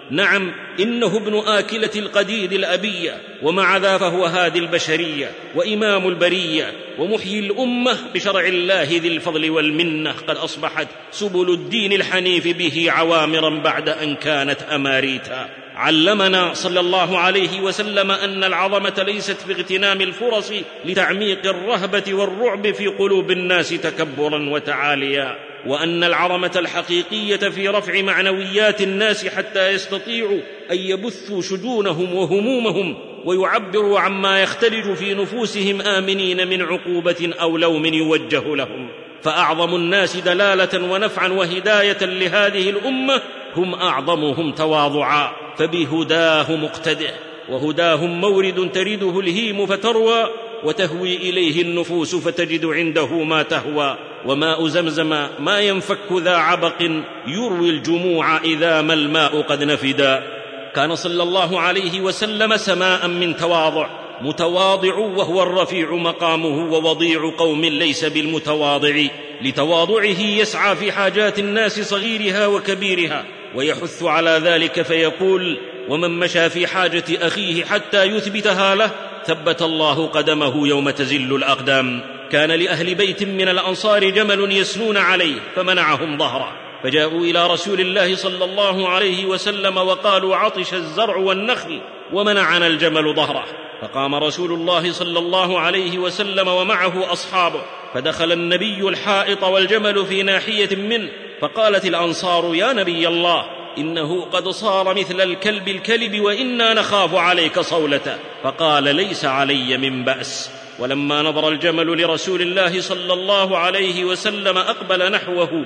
نعم، إنه ابن آكلة القديد الأبية، ومع ذا فهو هادي البشرية وإمام البرية ومحيي الأمة بشرع الله ذي الفضل والمنة. قد أصبحت سبل الدين الحنيف به عوامرا بعد أن كانت أماريتا. علمنا صلى الله عليه وسلم أن العظمة ليست في اغتنام الفرص لتعميق الرهبة والرعب في قلوب الناس تكبرا وتعاليا، وأن العظمة الحقيقية في رفع معنويات الناس حتى يستطيعوا أن يبثوا شجونهم وهمومهم ويعبروا عما يختلج في نفوسهم آمنين من عقوبة أو لوم يوجه لهم. فأعظم الناس دلالة ونفعا وهداية لهذه الأمة هم أعظمهم تواضعا، فبهداه مقتدئ، وهداهم مورد ترده الهيم فتروى، وتهوي إليه النفوس فتجد عنده ما تهوى. وماء زمزم ما ينفك ذا عبق يروي الجموع إذا ما الماء قد نفدا. كان صلى الله عليه وسلم سماء من تواضع، متواضع وهو الرفيع مقامه، ووضيع قوم ليس بالمتواضع، لتواضعه يسعى في حاجات الناس صغيرها وكبيرها ويحث على ذلك فيقول: ومن مشى في حاجة أخيه حتى يثبتها له ثبت الله قدمه يوم تزل الأقدام. كان لأهل بيت من الأنصار جمل يسنون عليه فمنعهم ظهره، فجاءوا إلى رسول الله صلى الله عليه وسلم وقالوا: عطش الزرع والنخل ومنعنا الجمل ظهره. فقام رسول الله صلى الله عليه وسلم ومعه أصحابه، فدخل النبي الحائط والجمل في ناحية منه، فقالت الأنصار: يا نبي الله، إنه قد صار مثل الكلب الكلب وإنا نخاف عليك صولته. فقال: ليس علي من بأس. ولما نظر الجمل لرسول الله صلى الله عليه وسلم أقبل نحوه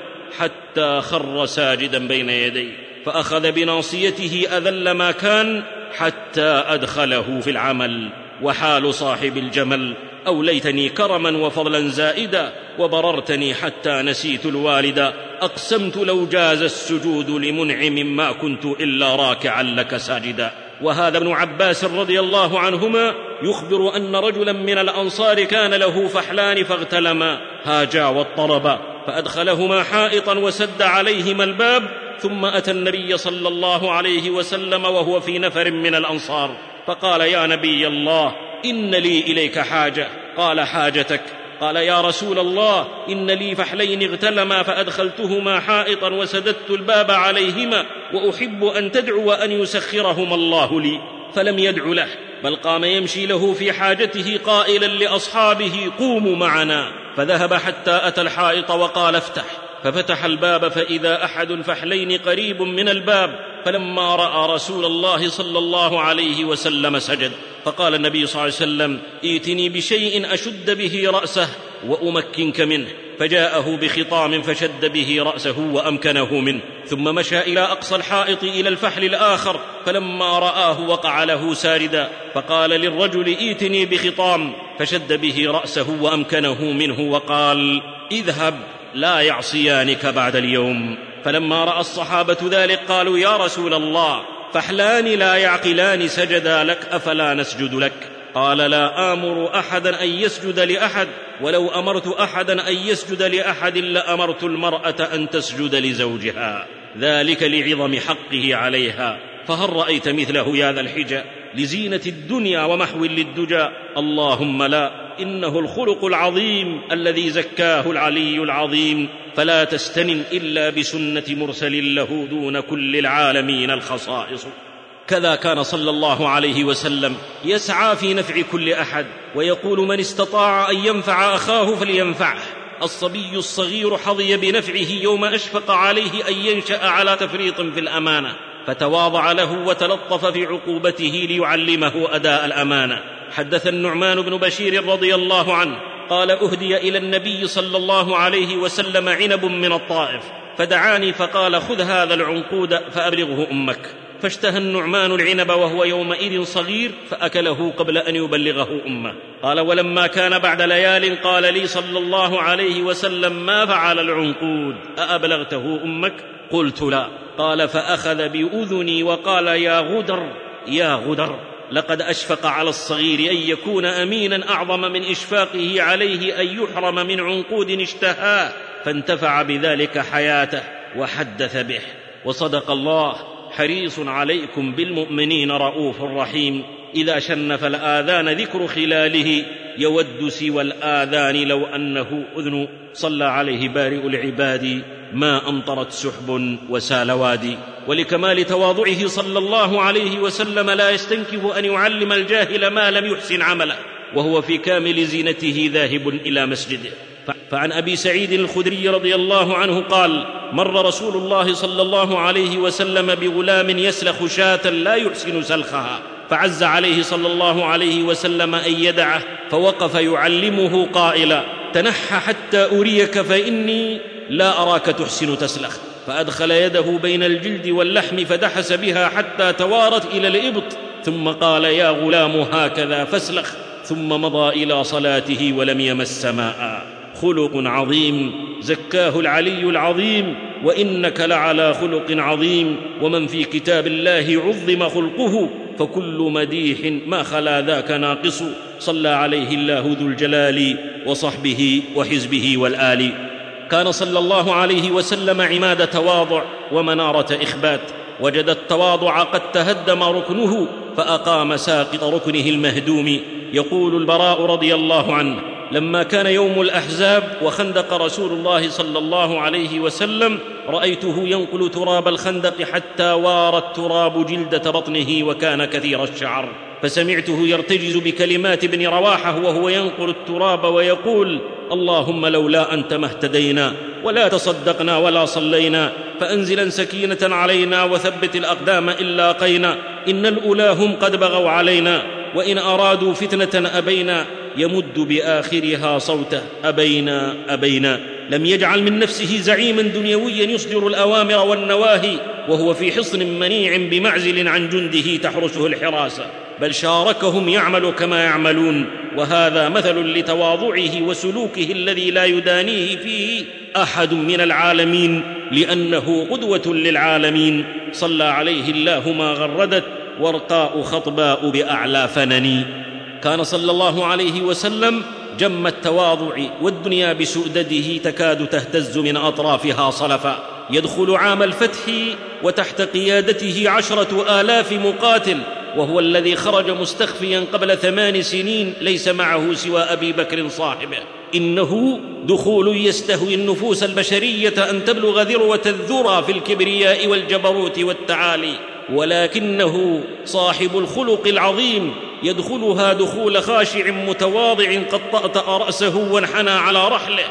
حتى خر ساجدا بين يديه، فأخذ بناصيته أذل ما كان حتى أدخله في العمل. وحال صاحب الجمل: أوليتني كرما وفضلا زائدا، وبررتني حتى نسيت الوالدا، أقسمت لو جاز السجود لمنعم ما كنت إلا راكعا لك ساجدا. وهذا ابن عباس رضي الله عنهما يخبر أن رجلا من الأنصار كان له فحلان فاغتلما هاجا واضطربا، فأدخلهما حائطا وسد عليهما الباب، ثم أتى النبي صلى الله عليه وسلم وهو في نفر من الأنصار، فقال: يا نبي الله، إن لي إليك حاجة. قال: حاجتك؟ قال: يا رسول الله، إن لي فحلين اغتلما فأدخلتهما حائطا وسددت الباب عليهما، وأحب أن تدعو أن يسخرهما الله لي. فلم يدع له، بل قام يمشي له في حاجته قائلا لأصحابه: قوموا معنا. فذهب حتى أتى الحائط وقال: افتح. ففتح الباب فإذا أحد الفحلين قريب من الباب، فلما رأى رسول الله صلى الله عليه وسلم سجد. فقال النبي صلى الله عليه وسلم: ائتني بشيء أشد به رأسه وأمكنك منه. فجاءه بخطام فشد به رأسه وأمكنه منه، ثم مشى إلى أقصى الحائط إلى الفحل الآخر، فلما رآه وقع له ساردا، فقال للرجل: ائتني بخطام، فشد به رأسه وأمكنه منه، وقال: اذهب لا يعصيانك بعد اليوم. فلما رأى الصحابة ذلك قالوا: يا رسول الله، فحلان لا يعقلان سجدا لك، أفلا نسجد لك؟ قال: لا آمر أحدا أن يسجد لأحد، ولو أمرت أحدا أن يسجد لأحد لأمرت المرأة أن تسجد لزوجها، ذلك لعظم حقه عليها. فهل رأيت مثله يا ذا الحجى لزينة الدنيا ومحو للدجى؟ اللهم لا، إنه الخلق العظيم الذي زكاه العلي العظيم، فلا تستنن إلا بسنة مرسل له دون كل العالمين الخصائص. كذا كان صلى الله عليه وسلم يسعى في نفع كل أحد، ويقول: من استطاع أن ينفع أخاه فلينفعه. الصبي الصغير حظي بنفعه يوم أشفق عليه أن ينشأ على تفريط في الأمانة، فتواضع له وتلطف في عقوبته ليعلمه أداء الأمانة. حدث النعمان بن بشير رضي الله عنه قال: أهدي إلى النبي صلى الله عليه وسلم عنب من الطائف، فدعاني فقال: خذ هذا العنقود فأبلغه أمك. فاشتهى النعمان العنب وهو يومئذ صغير، فأكله قبل أن يبلغه أمه. قال: ولما كان بعد ليال قال لي صلى الله عليه وسلم: ما فعل العنقود؟ أأبلغته أمك؟ قلت: لا. قال: فأخذ بأذني وقال: يا غدر يا غدر، لقد أشفق على الصغير أن يكون أمينا أعظم من إشفاقه عليه أن يحرم من عنقود اشتهاه، فانتفع بذلك حياته وحدث به. وصدق الله، حريص عليكم بالمؤمنين رؤوف رحيم إذا شنف الآذان ذكر خلاله يود سوى الآذان لو أنه أذن صلى عليه بارئ العباد ما أمطرت سحب وسال وادي. ولكمال تواضعه صلى الله عليه وسلم لا يستنكف أن يعلم الجاهل ما لم يحسن عمله وهو في كامل زينته ذاهب إلى مسجده. فعن أبي سعيد الخدري رضي الله عنه قال: مر رسول الله صلى الله عليه وسلم بغلام يسلخ شاة لا يحسن سلخها، فعز عليه صلى الله عليه وسلم أن يدعه، فوقف يعلمه قائلا: تنحى حتى أريك فإني لا أراك تحسن تسلخ. فأدخل يده بين الجلد واللحم فدحس بها حتى توارت إلى الإبط، ثم قال: يا غلام هكذا فاسلخ، ثم مضى إلى صلاته ولم يمس ماء. خلق عظيم زكاه العلي العظيم، وإنك لعلى خلق عظيم. ومن في كتاب الله عظم خلقه، فكل مديح ما خلا ذاك ناقص. صلى عليه الله ذو الجلال وصحبه وحزبه والآل. كان صلى الله عليه وسلم عماد تواضع ومنارة إخبات. وجد التواضع قد تهدم ركنه فأقام ساقط ركنه المهدوم. يقول البراء رضي الله عنه: لما كان يوم الأحزاب وخندق رسول الله صلى الله عليه وسلم رأيته ينقل تراب الخندق حتى وار التراب جلدة بطنه وكان كثير الشعر، فسمعته يرتجز بكلمات ابن رواحة وهو ينقل التراب ويقول: اللهم لولا أنت ما اهتدينا ولا تصدقنا ولا صلينا، فأنزلا سكينة علينا وثبت الأقدام إن لاقينا، إن الأولى هم قد بغوا علينا، وإن أرادوا فتنة أبينا، يمد بآخرها صوته: أبينا أبينا. لم يجعل من نفسه زعيما دنيويا يصدر الأوامر والنواهي وهو في حصن منيع بمعزل عن جنده تحرسه الحراسة، بل شاركهم يعمل كما يعملون. وهذا مثل لتواضعه وسلوكه الذي لا يدانيه فيه أحد من العالمين، لأنه قدوة للعالمين. صلى عليه الله ما غردت ورقاء خطباء بأعلى فنني. كان صلى الله عليه وسلم جم التواضع، والدنيا بسؤدده تكاد تهتز من أطرافها صلفا. يدخل عام الفتح وتحت قيادته عشرة آلاف مقاتل، وهو الذي خرج مستخفيا قبل ثمان سنين ليس معه سوى أبي بكر صاحبه. إنه دخول يستهوي النفوس البشرية أن تبلغ ذروة الذرى في الكبرياء والجبروت والتعالي، ولكنه صاحب الخلق العظيم يدخلها دخول خاشع متواضع قد طأطأ رأسه وانحنى على رحله،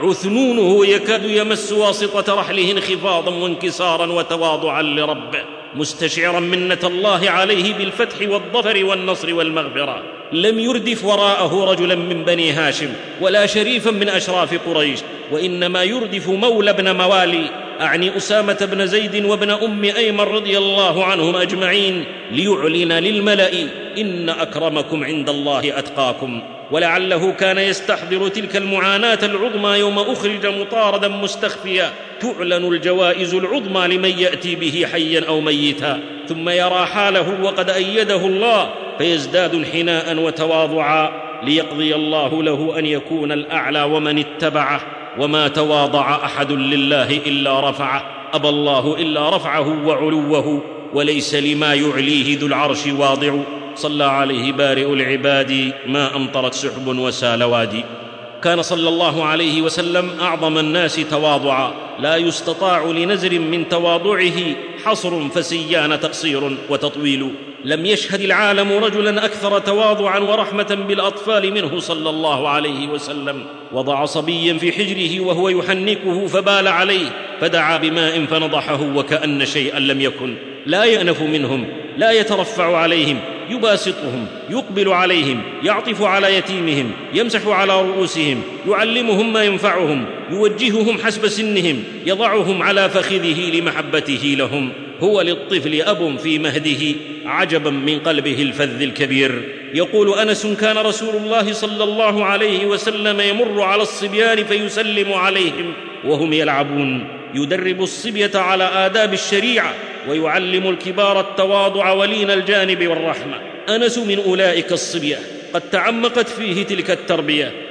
عثنونه يكاد يمس واسطة رحله انخفاضا وانكسارا وتواضعا لربه، مستشعرا منة الله عليه بالفتح والظفر والنصر والمغفرة. لم يردف وراءه رجلا من بني هاشم ولا شريفا من أشراف قريش، وإنما يردف مولى بن موالي، أعني أسامة بن زيد وابن أم أيمن رضي الله عنهم أجمعين، ليعلن للملأ: إن أكرمكم عند الله أتقاكم. ولعله كان يستحضر تلك المعاناة العظمى يوم أخرج مطاردا مستخفيا، تعلن الجوائز العظمى لمن يأتي به حيا أو ميتا، ثم يرى حاله وقد أيده الله فيزداد انحناء وتواضعا، ليقضي الله له أن يكون الأعلى ومن اتبعه. وما تواضع أحد لله إلا رفعه، أبى الله إلا رفعه وعلوه، وليس لما يعليه ذو العرش واضع. صلى عليه بارئ العباد ما أمطرت سحب وسال وادي. كان صلى الله عليه وسلم أعظم الناس تواضعا، لا يستطاع لنزر من تواضعه حصر، فسيان تقصير وتطويل. لم يشهد العالم رجلا أكثر تواضعا ورحمة بالأطفال منه صلى الله عليه وسلم. وضع صبيا في حجره وهو يحنكه فبال عليه، فدعا بماء فنضحه وكأن شيئا لم يكن. لا يأنف منهم، لا يترفع عليهم، يباسطهم، يقبل عليهم، يعطف على يتيمهم، يمسح على رؤوسهم، يعلمهم ما ينفعهم، يوجههم حسب سنهم، يضعهم على فخذه لمحبته لهم. هو للطفل أب في مهده، عجبا من قلبه الفذ الكبير. يقول أنس: كان رسول الله صلى الله عليه وسلم يمر على الصبيان فيسلم عليهم وهم يلعبون، يدرب الصبية على آداب الشريعة، ويعلم الكبار التواضع ولين الجانب والرحمة. أنس من أولئك الصبية، قد تعمقت فيه تلك التربية،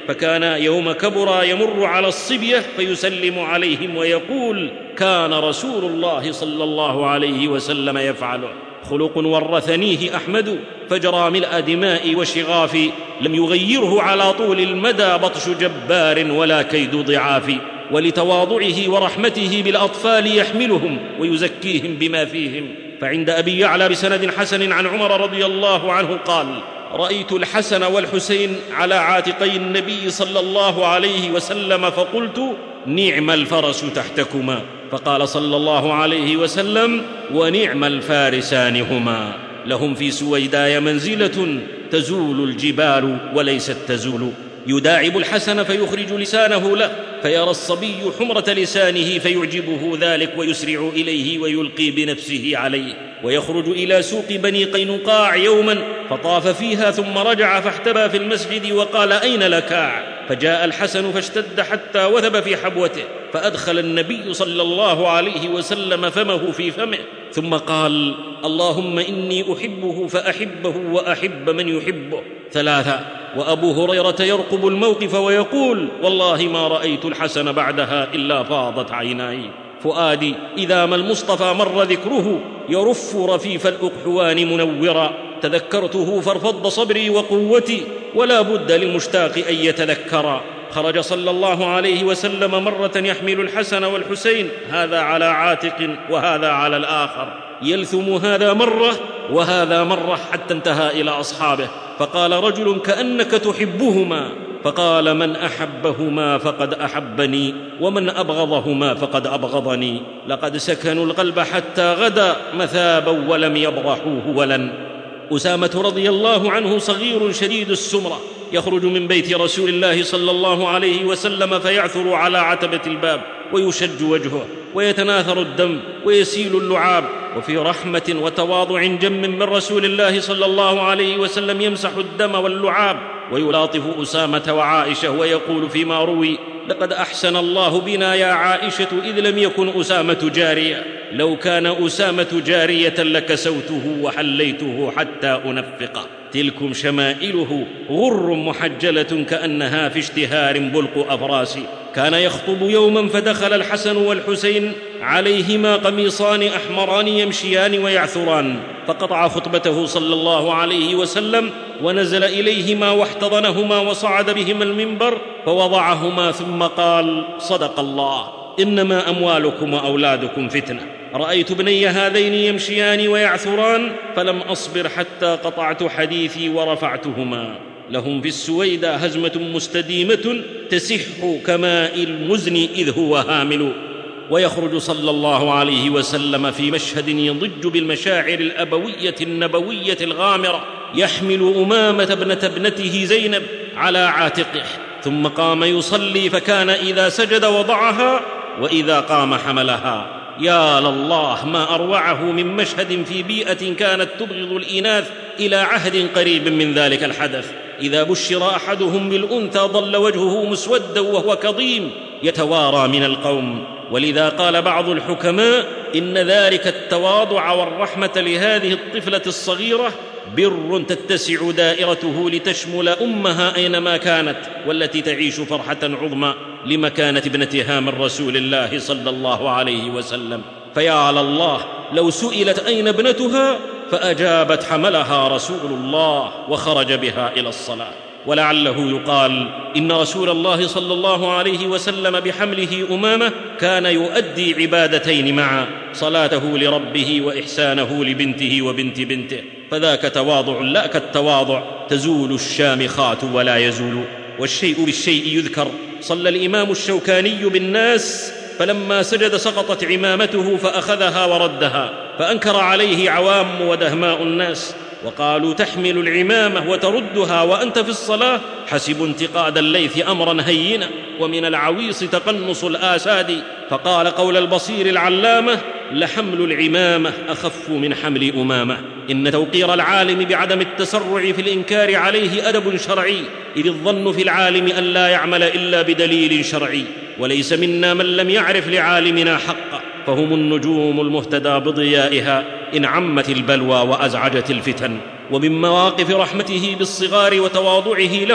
فكان يوم كبر يمر على الصبية فيسلم عليهم ويقول: كان رسول الله صلى الله عليه وسلم يفعله. خلق ورثنيه أحمد فجرى ملء دماء وشغاف، لم يغيره على طول المدى بطش جبار ولا كيد ضعاف. ولتواضعه ورحمته بالأطفال يحملهم ويزكيهم بما فيهم. فعند أبي يعلى بسند حسن عن عمر رضي الله عنه قال: رأيت الحسن والحسين على عاتقي النبي صلى الله عليه وسلم فقلت: نعم الفرس تحتكما. فقال صلى الله عليه وسلم: ونعم الفارسان هما. لهم في سويداء منزلة تزول الجبال وليست تزول. يداعب الحسن فيخرج لسانه له، فيرى الصبي حمرة لسانه فيعجبه ذلك ويسرع إليه ويلقي بنفسه عليه. ويخرج إلى سوق بني قينقاع يوما فطاف فيها ثم رجع فاحتبى في المسجد وقال: أين لكاع؟ فجاء الحسن فاشتد حتى وثب في حبوته، فأدخل النبي صلى الله عليه وسلم فمه في فمه ثم قال: اللهم إني أحبه فأحبه وأحب من يحبه ثلاثة. وأبو هريرة يرقب الموقف ويقول: والله ما رأيت الحسن بعدها إلا فاضت عيناي. فؤادي إذا ما المصطفى مر ذكره يرف رفيف الأقحوان منورا. تذكرته فارفض صبري وقوتي، ولا بد للمشتاق أن يتذكرا. خرج صلى الله عليه وسلم مرة يحمل الحسن والحسين، هذا على عاتق وهذا على الآخر، يلثم هذا مرة وهذا مرة حتى انتهى إلى أصحابه. فقال رجل: كأنك تحبهما. فقال: من أحبهما فقد أحبني، ومن أبغضهما فقد أبغضني. لقد سكنوا القلب حتى غدا مثابا ولم يبرحوه ولن. أسامة رضي الله عنه صغير شديد السمرة، يخرج من بيت رسول الله صلى الله عليه وسلم فيعثر على عتبة الباب ويشج وجهه ويتناثر الدم ويسيل اللعاب، وفي رحمة وتواضع جم من رسول الله صلى الله عليه وسلم يمسح الدم واللعاب ويلاطف أسامة وعائشة ويقول فيما روي: لقد أحسن الله بنا يا عائشة إذ لم يكن أسامة جارية، لو كان أسامة جارية لكسوته وحليته حتى أنفقه. تلكم شمائله غر محجلة كأنها في اشتهار بلق أفراس. كان يخطب يوما فدخل الحسن والحسين عليهما قميصان أحمران يمشيان ويعثران، فقطع خطبته صلى الله عليه وسلم ونزل إليهما واحتضنهما وصعد بهما المنبر فوضعهما ثم قال: صدق الله، إنما أموالكم وأولادكم فتنة. رأيت ابني هذين يمشيان ويعثران فلم أصبر حتى قطعت حديثي ورفعتهما. لهم في السويداء هزمة مستديمة تسح كماء المزن إذ هو هامل. ويخرج صلى الله عليه وسلم في مشهد يضج بالمشاعر الأبوية النبوية الغامرة، يحمل أمامة ابنة ابنته زينب على عاتقه، ثم قام يصلي فكان إذا سجد وضعها وإذا قام حملها. يا لله ما أروعه من مشهد في بيئة كانت تبغض الإناث إلى عهد قريب من ذلك الحدث. إذا بشر أحدهم بالأنثى ظل وجهه مسودا وهو كظيم يتوارى من القوم. ولذا قال بعض الحكماء إن ذلك التواضع والرحمة لهذه الطفلة الصغيرة بر تتسع دائرته لتشمل أمها أينما كانت، والتي تعيش فرحة عظمى لمكانة ابنتها من رسول الله صلى الله عليه وسلم. فيا لله لو سئلت أين ابنتها فأجابت: حملها رسول الله وخرج بها إلى الصلاة. ولعله يقال إن رسول الله صلى الله عليه وسلم بحمله أمامة كان يؤدي عبادتين معا: صلاته لربه وإحسانه لبنته وبنت بنته. فذاك تواضع لا كالتواضع، تزول الشامخات ولا يزول. والشيء بالشيء يذكر. صلى الإمام الشوكاني بالناس فلما سجد سقطت عمامته فأخذها وردها، فأنكر عليه عوام ودهماء الناس وقالوا: تحمل العمامة وتردها وأنت في الصلاة؟ حسبوا انتقاد الليث أمرا هينا، ومن العويص تقنص الآساد. فقال قول البصير العلامة: لحمل العمامة أخف من حمل أمامة. إن توقير العالم بعدم التسرع في الإنكار عليه أدب شرعي، إذ الظن في العالم أن لا يعمل إلا بدليل شرعي. وليس منا من لم يعرف لعالمنا حقا، فهم النجوم المهتدى بضيائها إن عمت البلوى وأزعجت الفتن. ومن مواقف رحمته بالصغار وتواضعه لهم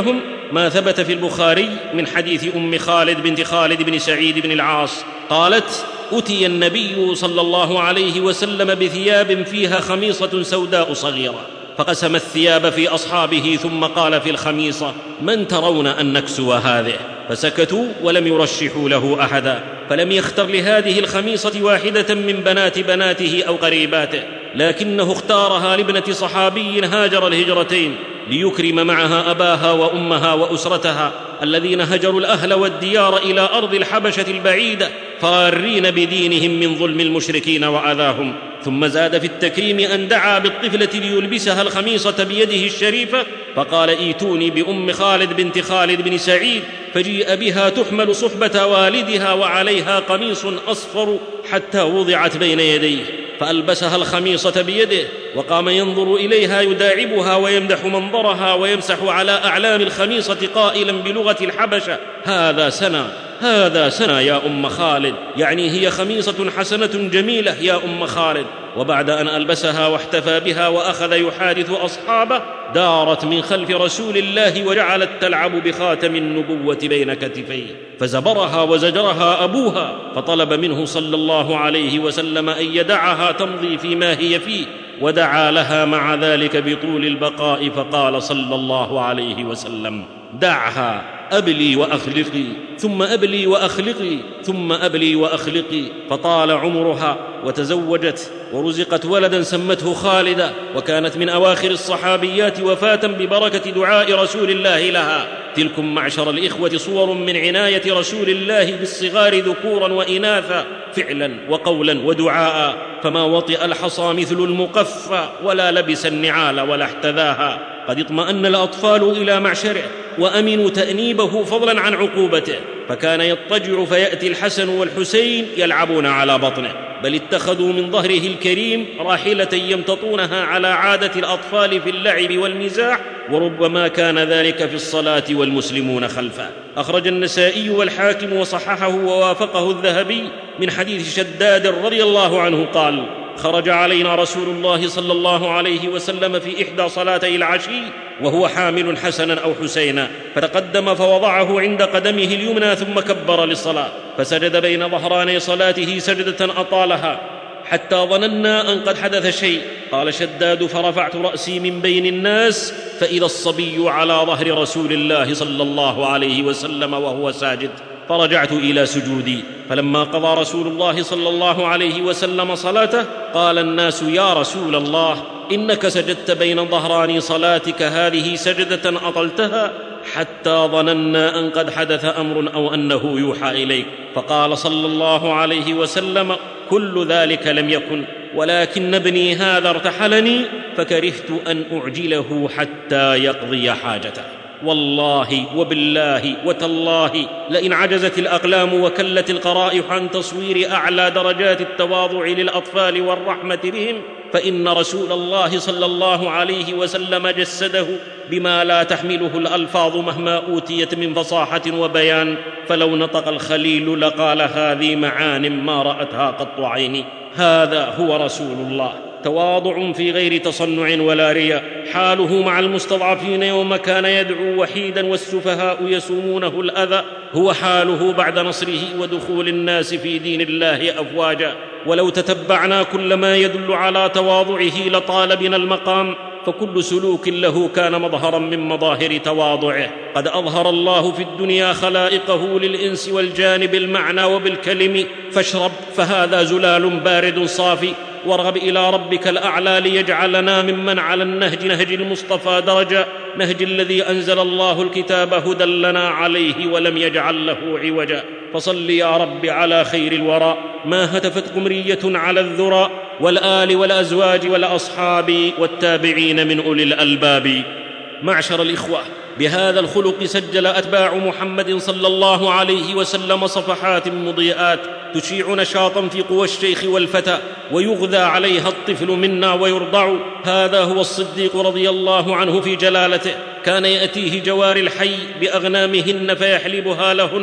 ما ثبت في البخاري من حديث أم خالد بنت خالد بن سعيد بن العاص قالت: أتي النبي صلى الله عليه وسلم بثياب فيها خميصة سوداء صغيرة، فقسم الثياب في أصحابه ثم قال في الخميصة: من ترون أن نكسو هذه؟ فسكتوا ولم يرشحوا له أحدا، فلم يختر لهذه الخميصة واحدة من بنات بناته أو قريباته، لكنه اختارها لابنة صحابي هاجر الهجرتين ليكرم معها أباها وأمها وأسرتها الذين هجروا الأهل والديار إلى أرض الحبشة البعيدة فرارين بدينهم من ظلم المشركين وأذاهم. ثم زاد في التكريم أن دعا بالطفلة ليلبسها الخميصة بيده الشريفة، فقال: ايتوني بأم خالد بنت خالد بن سعيد، فجيء بها تحمل صحبة والدها وعليها قميص أصفر حتى وضعت بين يديه، فألبسها الخميصة بيده وقام ينظر إليها يداعبها ويمدح منظرها ويمسح على أعلام الخميصة قائلا بلغة الحبشة: هذا سنا، هذا سنا يا أم خالد، يعني هي خميصة حسنة جميلة يا أم خالد. وبعد أن ألبسها واحتفى بها وأخذ يحادث أصحابه، دارت من خلف رسول الله وجعلت تلعب بخاتم النبوة بين كتفيه، فزبرها وزجرها أبوها، فطلب منه صلى الله عليه وسلم أن يدعها تمضي فيما هي فيه، ودعا لها مع ذلك بطول البقاء، فقال صلى الله عليه وسلم: دعها، أبلي وأخلقي، ثم أبلي وأخلقي، ثم أبلي وأخلقي. فطال عمرها وتزوجت ورزقت ولدا سمته خالدة، وكانت من أواخر الصحابيات وفاة ببركة دعاء رسول الله لها. تلكم معشر الإخوة صور من عناية رسول الله بالصغار ذكورا وإناثا، فعلا وقولا ودعاء، فما وطئ الحصى مثل المقفى، ولا لبس النعال ولا احتذاها. قد اطمأن الأطفال إلى معشره وأمنوا تأنيبه فضلا عن عقوبته، فكان يضطجع فيأتي الحسن والحسين يلعبون على بطنه، بل اتخذوا من ظهره الكريم راحلة يمتطونها على عادة الأطفال في اللعب والمزاح، وربما كان ذلك في الصلاة والمسلمون خلفه. أخرج النسائي والحاكم وصححه ووافقه الذهبي من حديث شداد رضي الله عنه قال: خرج علينا رسول الله صلى الله عليه وسلم في إحدى صلاتي العشي وهو حامل حسنا أو حسينا، فتقدم فوضعه عند قدمه اليمنى ثم كبر للصلاة، فسجد بين ظهراني صلاته سجدة أطالها حتى ظننا أن قد حدث شيء. قال شداد: فرفعت رأسي من بين الناس فإذا الصبي على ظهر رسول الله صلى الله عليه وسلم وهو ساجد، فرجعت إلى سجودي. فلما قضى رسول الله صلى الله عليه وسلم صلاته قال الناس: يا رسول الله، إنك سجدت بين ظهراني صلاتك هذه سجدة أطلتها حتى ظننا أن قد حدث أمر أو أنه يوحى إليك. فقال صلى الله عليه وسلم: كل ذلك لم يكن، ولكن ابني هذا ارتحلني فكرهت أن أعجله حتى يقضي حاجته. والله وبالله وتالله لئن عجزت الأقلام وكلت القرائح عن تصوير أعلى درجات التواضع للأطفال والرحمة بهم، فإن رسول الله صلى الله عليه وسلم جسده بما لا تحمله الألفاظ مهما أوتيت من فصاحة وبيان، فلو نطق الخليل لقال: هذه معان ما رأتها قط عيني. هذا هو رسول الله، تواضع في غير تصنع ولا رياء، حاله مع المستضعفين يوم كان يدعو وحيدا والسفهاء يسومونه الأذى، هو حاله بعد نصره ودخول الناس في دين الله أفواجا. ولو تتبعنا كل ما يدل على تواضعه لطال بنا المقام، فكل سلوك له كان مظهرا من مظاهر تواضعه. قد أظهر الله في الدنيا خلائقه للإنس والجان بالمعنى وبالكلم، فاشرب فهذا زلال بارد صافي، وارغب إلى ربك الأعلى ليجعلنا ممن على النهج نهج المصطفى درجة، نهج الذي أنزل الله الكتاب هدى لنا عليه ولم يجعل له عوجا. فصل يا رب على خير الورى، ما هتفت قمرية على الذرى، والآل والأزواج والأصحاب والتابعين من أولي الألباب. معشر الإخوة، بهذا الخلق سجل أتباع محمد صلى الله عليه وسلم صفحات مضيئات تشيع نشاطا في قوى الشيخ والفتى، ويغذى عليها الطفل منا ويرضع. هذا هو الصديق رضي الله عنه في جلالته، كان يأتيه جوار الحي بأغنامهن فيحلبها لهن،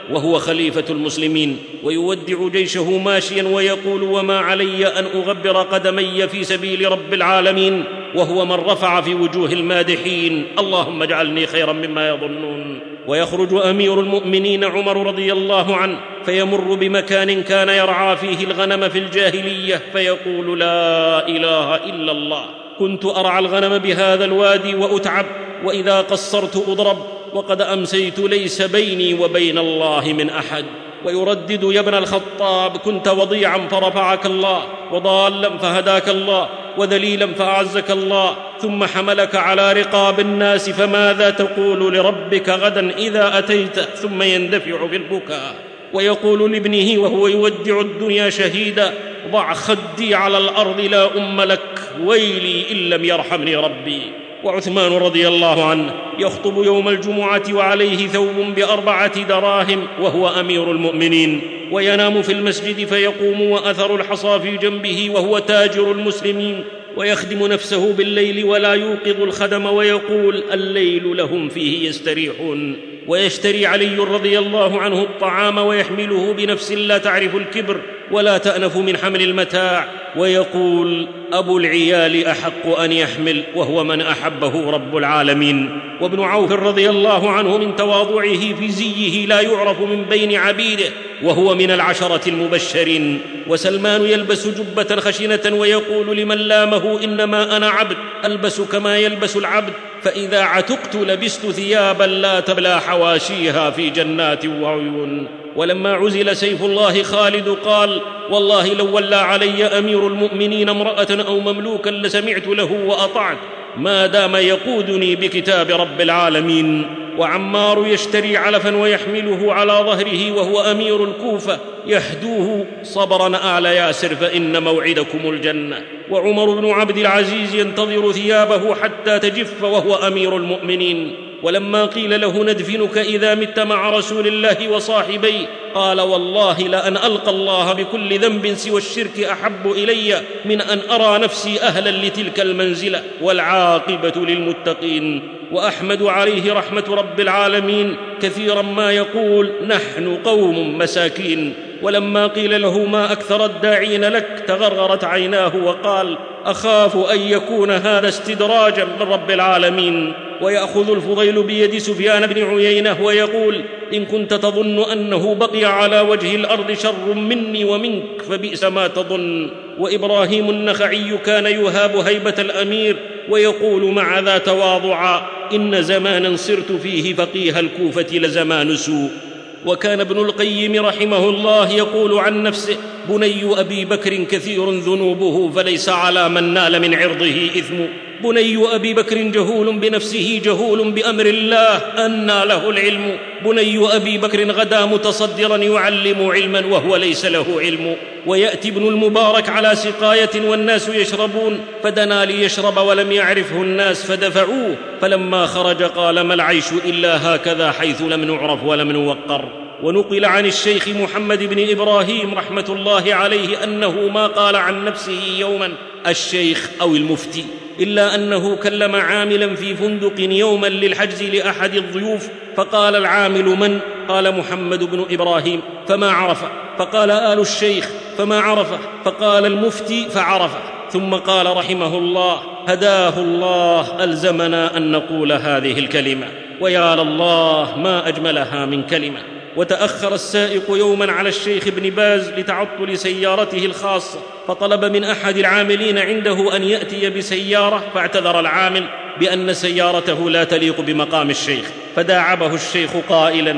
وهو خليفة المسلمين، ويودع جيشه ماشيا ويقول: وما علي أن أغبر قدمي في سبيل رب العالمين، وهو من رفع في وجوه المادحين: اللهم اجعلني خيرا مما يظنون. ويخرج أمير المؤمنين عمر رضي الله عنه فيمر بمكان كان يرعى فيه الغنم في الجاهلية فيقول: لا إله إلا الله، كنت أرعى الغنم بهذا الوادي وأتعب، وإذا قصرت أضرب، وقد أمسيت ليس بيني وبين الله من أحد. ويردد: يا ابن الخطاب، كنت وضيعا فرفعك الله، وضالا فهداك الله، وذليلا فأعزك الله، ثم حملك على رقاب الناس، فماذا تقول لربك غدا إذا أتيت؟ ثم يندفع في البكاء. ويقول لابنه وهو يودع الدنيا شهيدا: ضع خدي على الأرض لا أم لك، ويلي إن لم يرحمني ربي. وعثمان رضي الله عنه يخطب يوم الجمعة وعليه ثوب بأربعة دراهم وهو أمير المؤمنين، وينام في المسجد فيقوم وأثر الحصى في جنبه وهو تاجر المسلمين، ويخدم نفسه بالليل ولا يوقظ الخدم، ويقول: الليل لهم فيه يستريحون. ويشتري علي رضي الله عنه الطعام ويحمله بنفس لا تعرف الكبر ولا تأنف من حمل المتاع، ويقول: أبو العيال أحق أن يحمل، وهو من أحبه رب العالمين. وابن عوف رضي الله عنه من تواضعه في زيه لا يعرف من بين عبيده، وهو من العشرة المبشرين. وسلمان يلبس جبة خشنة ويقول لمن لامه: إنما أنا عبد ألبس كما يلبس العبد، فإذا عتقت لبست ثيابا لا تبلى حواشيها في جنات وعيون. ولما عزل سيف الله خالد قال: والله لو ولى علي أمير المؤمنين امرأة أو مملوكا لسمعت له وأطعت، ما دام يقودني بكتاب رب العالمين. وعمار يشتري علفا ويحمله على ظهره وهو أمير الكوفة يحدوه: صبرا آل ياسر فإن موعدكم الجنة. وعمر بن عبد العزيز ينتظر ثيابه حتى تجف وهو أمير المؤمنين. ولما قيل له: ندفنك إذا مت مع رسول الله وصاحبيه، قال: والله لأن ألقى الله بكل ذنب سوى الشرك أحب إلي من أن أرى نفسي أهلا لتلك المنزلة، والعاقبة للمتقين. وأحمد عليه رحمة رب العالمين كثيرا ما يقول: نحن قوم مساكين. ولما قيل له: ما أكثر الداعين لك، تغرغرت عيناه وقال: أخاف أن يكون هذا استدراجا من رب العالمين. ويأخذ الفضيل بيد سفيان بن عيينة ويقول: إن كنت تظن أنه بقي على وجه الأرض شر مني ومنك فبئس ما تظن. وإبراهيم النخعي كان يهاب هيبة الأمير ويقول مع ذا تواضعا: إن زمانا صرت فيه فقيه الكوفة لزمان سوء. وكان ابن القيم رحمه الله يقول عن نفسه: بني أبي بكر كثير ذنوبه فليس على من نال من عرضه إثم. بني أبي بكر جهول بنفسه جهول بأمر الله أنى له العلم. بني أبي بكر غدا متصدرا يعلم علما وهو ليس له علم. ويأتي ابن المبارك على سقاية والناس يشربون، فدنا ليشرب ولم يعرفه الناس فدفعوه، فلما خرج قال: ما العيش إلا هكذا حيث لم نعرف ولم نوقر. ونقل عن الشيخ محمد بن إبراهيم رحمة الله عليه أنه ما قال عن نفسه يوما الشيخ أو المفتي، إلا أنه كلم عاملا في فندق يوما للحجز لأحد الضيوف، فقال العامل: من؟ قال: محمد بن إبراهيم. فما عرفه، فقال: آل الشيخ. فما عرفه، فقال: المفتي. فعرفه، ثم قال رحمه الله: هداه الله، ألزمنا أن نقول هذه الكلمة، ويا لله ما أجملها من كلمة. وتأخر السائق يوما على الشيخ ابن باز لتعطل سيارته الخاصة، فطلب من أحد العاملين عنده أن يأتي بسيارة، فاعتذر العامل بأن سيارته لا تليق بمقام الشيخ، فداعبه الشيخ قائلا: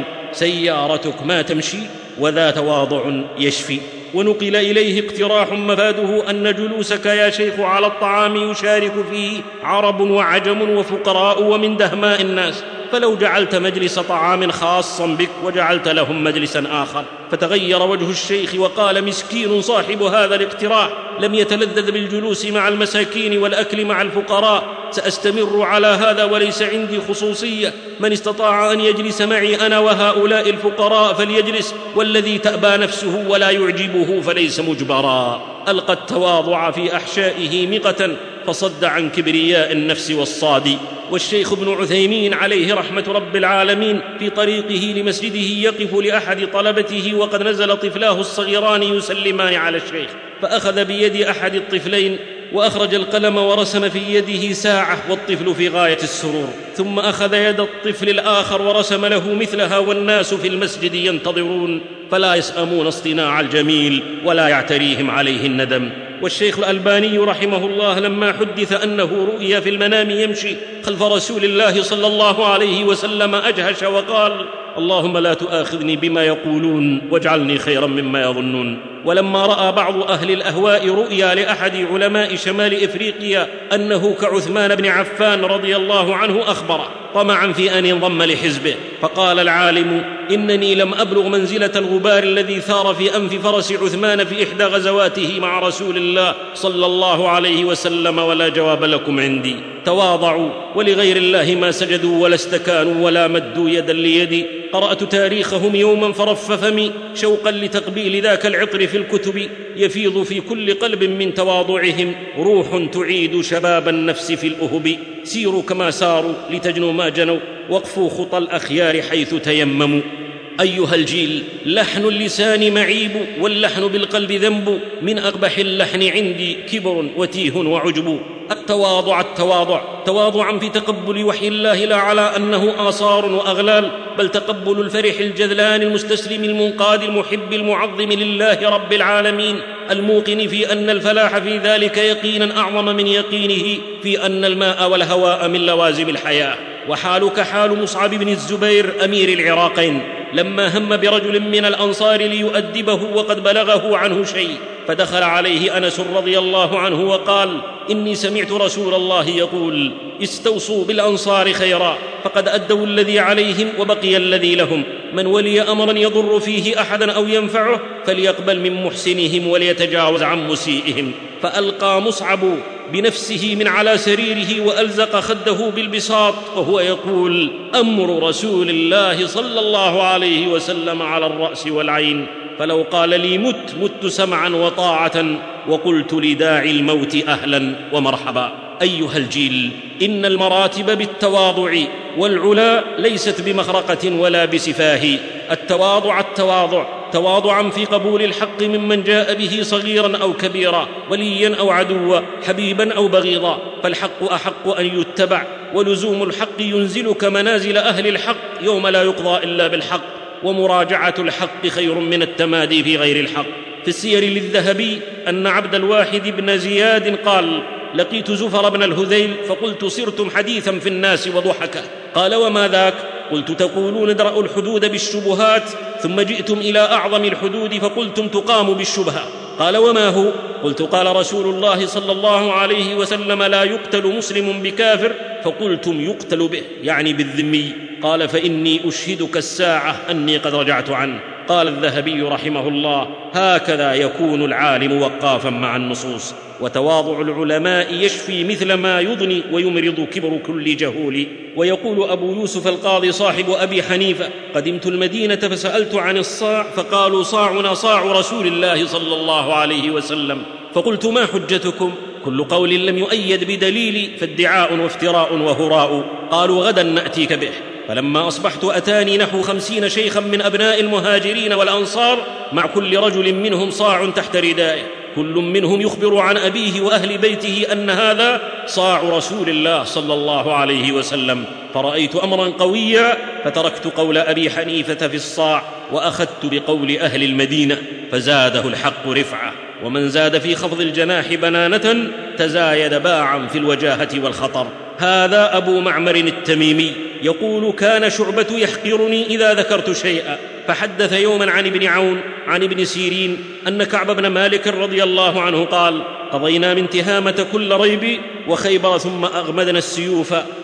سيارتك ما تمشي، وذا تواضع يشفي. ونقل إليه اقتراح مفاده أن جلوسك يا شيخ على الطعام يشارك فيه عرب وعجم وفقراء ومن دهماء الناس، فلو جعلت مجلس طعام خاصا بك وجعلت لهم مجلسا آخر فتغير وجه الشيخ وقال: مسكين صاحب هذا الاقتراح، لم يتلذذ بالجلوس مع المساكين والأكل مع الفقراء. سأستمر على هذا وليس عندي خصوصية، من استطاع أن يجلس معي أنا وهؤلاء الفقراء فليجلس، والذي تأبى نفسه ولا يعجبه فليس مجبرا. ألقى التواضع في أحشائه مقة فصد عن كبرياء النفس والصاد. والشيخ ابن عثيمين عليه رحمة رب العالمين في طريقه لمسجده يقف لأحد طلبته وقد نزل طفلاه الصغيران يسلمان على الشيخ، فأخذ بيد أحد الطفلين وأخرج القلم ورسم في يده ساعة والطفل في غاية السرور، ثم أخذ يد الطفل الآخر ورسم له مثلها والناس في المسجد ينتظرون، فلا يسأمون اصطناع الجميل ولا يعتريهم عليه الندم. والشيخ الألباني رحمه الله لما حدث أنه رؤي في المنام يمشي خلف رسول الله صلى الله عليه وسلم أجهش وقال: اللهم لا تؤاخذني بما يقولون واجعلني خيرا مما يظنون. ولما رأى بعض أهل الأهواء رؤيا لأحد علماء شمال إفريقيا أنه كعثمان بن عفان رضي الله عنه أخبره طمعا في أن ينضم لحزبه، فقال العالم: إنني لم أبلغ منزلة الغبار الذي ثار في أنف فرس عثمان في إحدى غزواته مع رسول الله صلى الله عليه وسلم، ولا جواب لكم عندي. تواضعوا ولغير الله ما سجدوا ولا استكانوا ولا مدوا يدا ليدي. قرأت تاريخهم يوما فرف فمي شوقا لتقبيل ذاك العطر في الكتب، يفيض في كل قلب من تواضعهم روح تعيد شباب النفس في الأهب. سيروا كما ساروا لتجنوا ما جنوا، واقفوا خطى الأخيار حيث تيمموا. أيها الجيل، لحن اللسان معيب واللحن بالقلب ذنب، من أقبح اللحن عندي كبر وتيه وعجب. التواضع التواضع تواضعا في تقبل وحي الله، لا على أنه آثار وأغلال، بل تقبل الفرح الجذلان المستسلم المنقاد المحب المعظم لله رب العالمين، الموقن في أن الفلاح في ذلك يقينا أعظم من يقينه في أن الماء والهواء من لوازم الحياة. وحالك حال مصعب بن الزبير أمير العراقين لما هم برجل من الأنصار ليؤدبه وقد بلغه عنه شيء، فدخل عليه أنس رضي الله عنه وقال: إني سمعت رسول الله يقول: استوصوا بالأنصار خيرا، فقد أدوا الذي عليهم وبقي الذي لهم، من ولي أمرا يضر فيه أحدا أو ينفعه فليقبل من محسنهم وليتجاوز عن مسيئهم. فألقى مصعب بنفسه من على سريره وألزق خده بالبساط وهو يقول: أمر رسول الله صلى الله عليه وسلم على الرأس والعين، فلو قال لي مت مت سمعا وطاعة، وقلت لداعي الموت أهلا ومرحبا. أيها الجيل، إن المراتب بالتواضع والعلا ليست بمخرقة ولا بسفاه. التواضع التواضع تواضعا في قبول الحق ممن جاء به صغيرا أو كبيرا، وليا أو عدوا، حبيبا أو بغيضا، فالحق أحق أن يتبع، ولزوم الحق ينزلك منازل أهل الحق يوم لا يقضى إلا بالحق، ومراجعة الحق خير من التمادي في غير الحق. في السير للذهبي أن عبد الواحد بن زياد قال: لقيت زفر بن الهذيل فقلت: صرتم حديثا في الناس وضحكا. قال: وما ذاك؟ قلت: تقولون ادرأوا الحدود بالشبهات، ثم جئتم إلى أعظم الحدود فقلتم تقام بالشبهة. قال: وما هو؟ قلت: قال رسول الله صلى الله عليه وسلم: لا يقتل مسلم بكافر، فقلتم يقتل به، يعني بالذمي. قال: فإني أشهدك الساعة أني قد رجعت عنه. قال الذهبي رحمه الله: هكذا يكون العالم وقافا مع النصوص. وتواضع العلماء يشفي مثل ما يضني ويمرض كبر كل جهول. ويقول أبو يوسف القاضي صاحب أبي حنيفة: قدمت المدينة فسألت عن الصاع، فقالوا: صاعنا صاع رسول الله صلى الله عليه وسلم. فقلت: ما حجتكم؟ كل قول لم يؤيد بدليل فادعاء وافتراء وهراء. قالوا: غدا نأتيك به. فلما أصبحت أتاني نحو خمسين شيخا من أبناء المهاجرين والأنصار، مع كل رجل منهم صاع تحت ردائه، كل منهم يخبر عن أبيه وأهل بيته أن هذا صاع رسول الله صلى الله عليه وسلم. فرأيت أمرا قويا، فتركت قول أبي حنيفة في الصاع وأخذت بقول أهل المدينة، فزاده الحق رفعة. ومن زاد في خفض الجناح بنانة تزايد باعا في الوجاهة والخطر. هذا أبو معمر التميمي يقول: كان شعبة يحقرني إذا ذكرت شيئا، فحدث يوما عن ابن عون عن ابن سيرين أن كعب بن مالك رضي الله عنه قال: قضينا من تهامة كل ريب وخيبر ثم أغمدنا السيوف،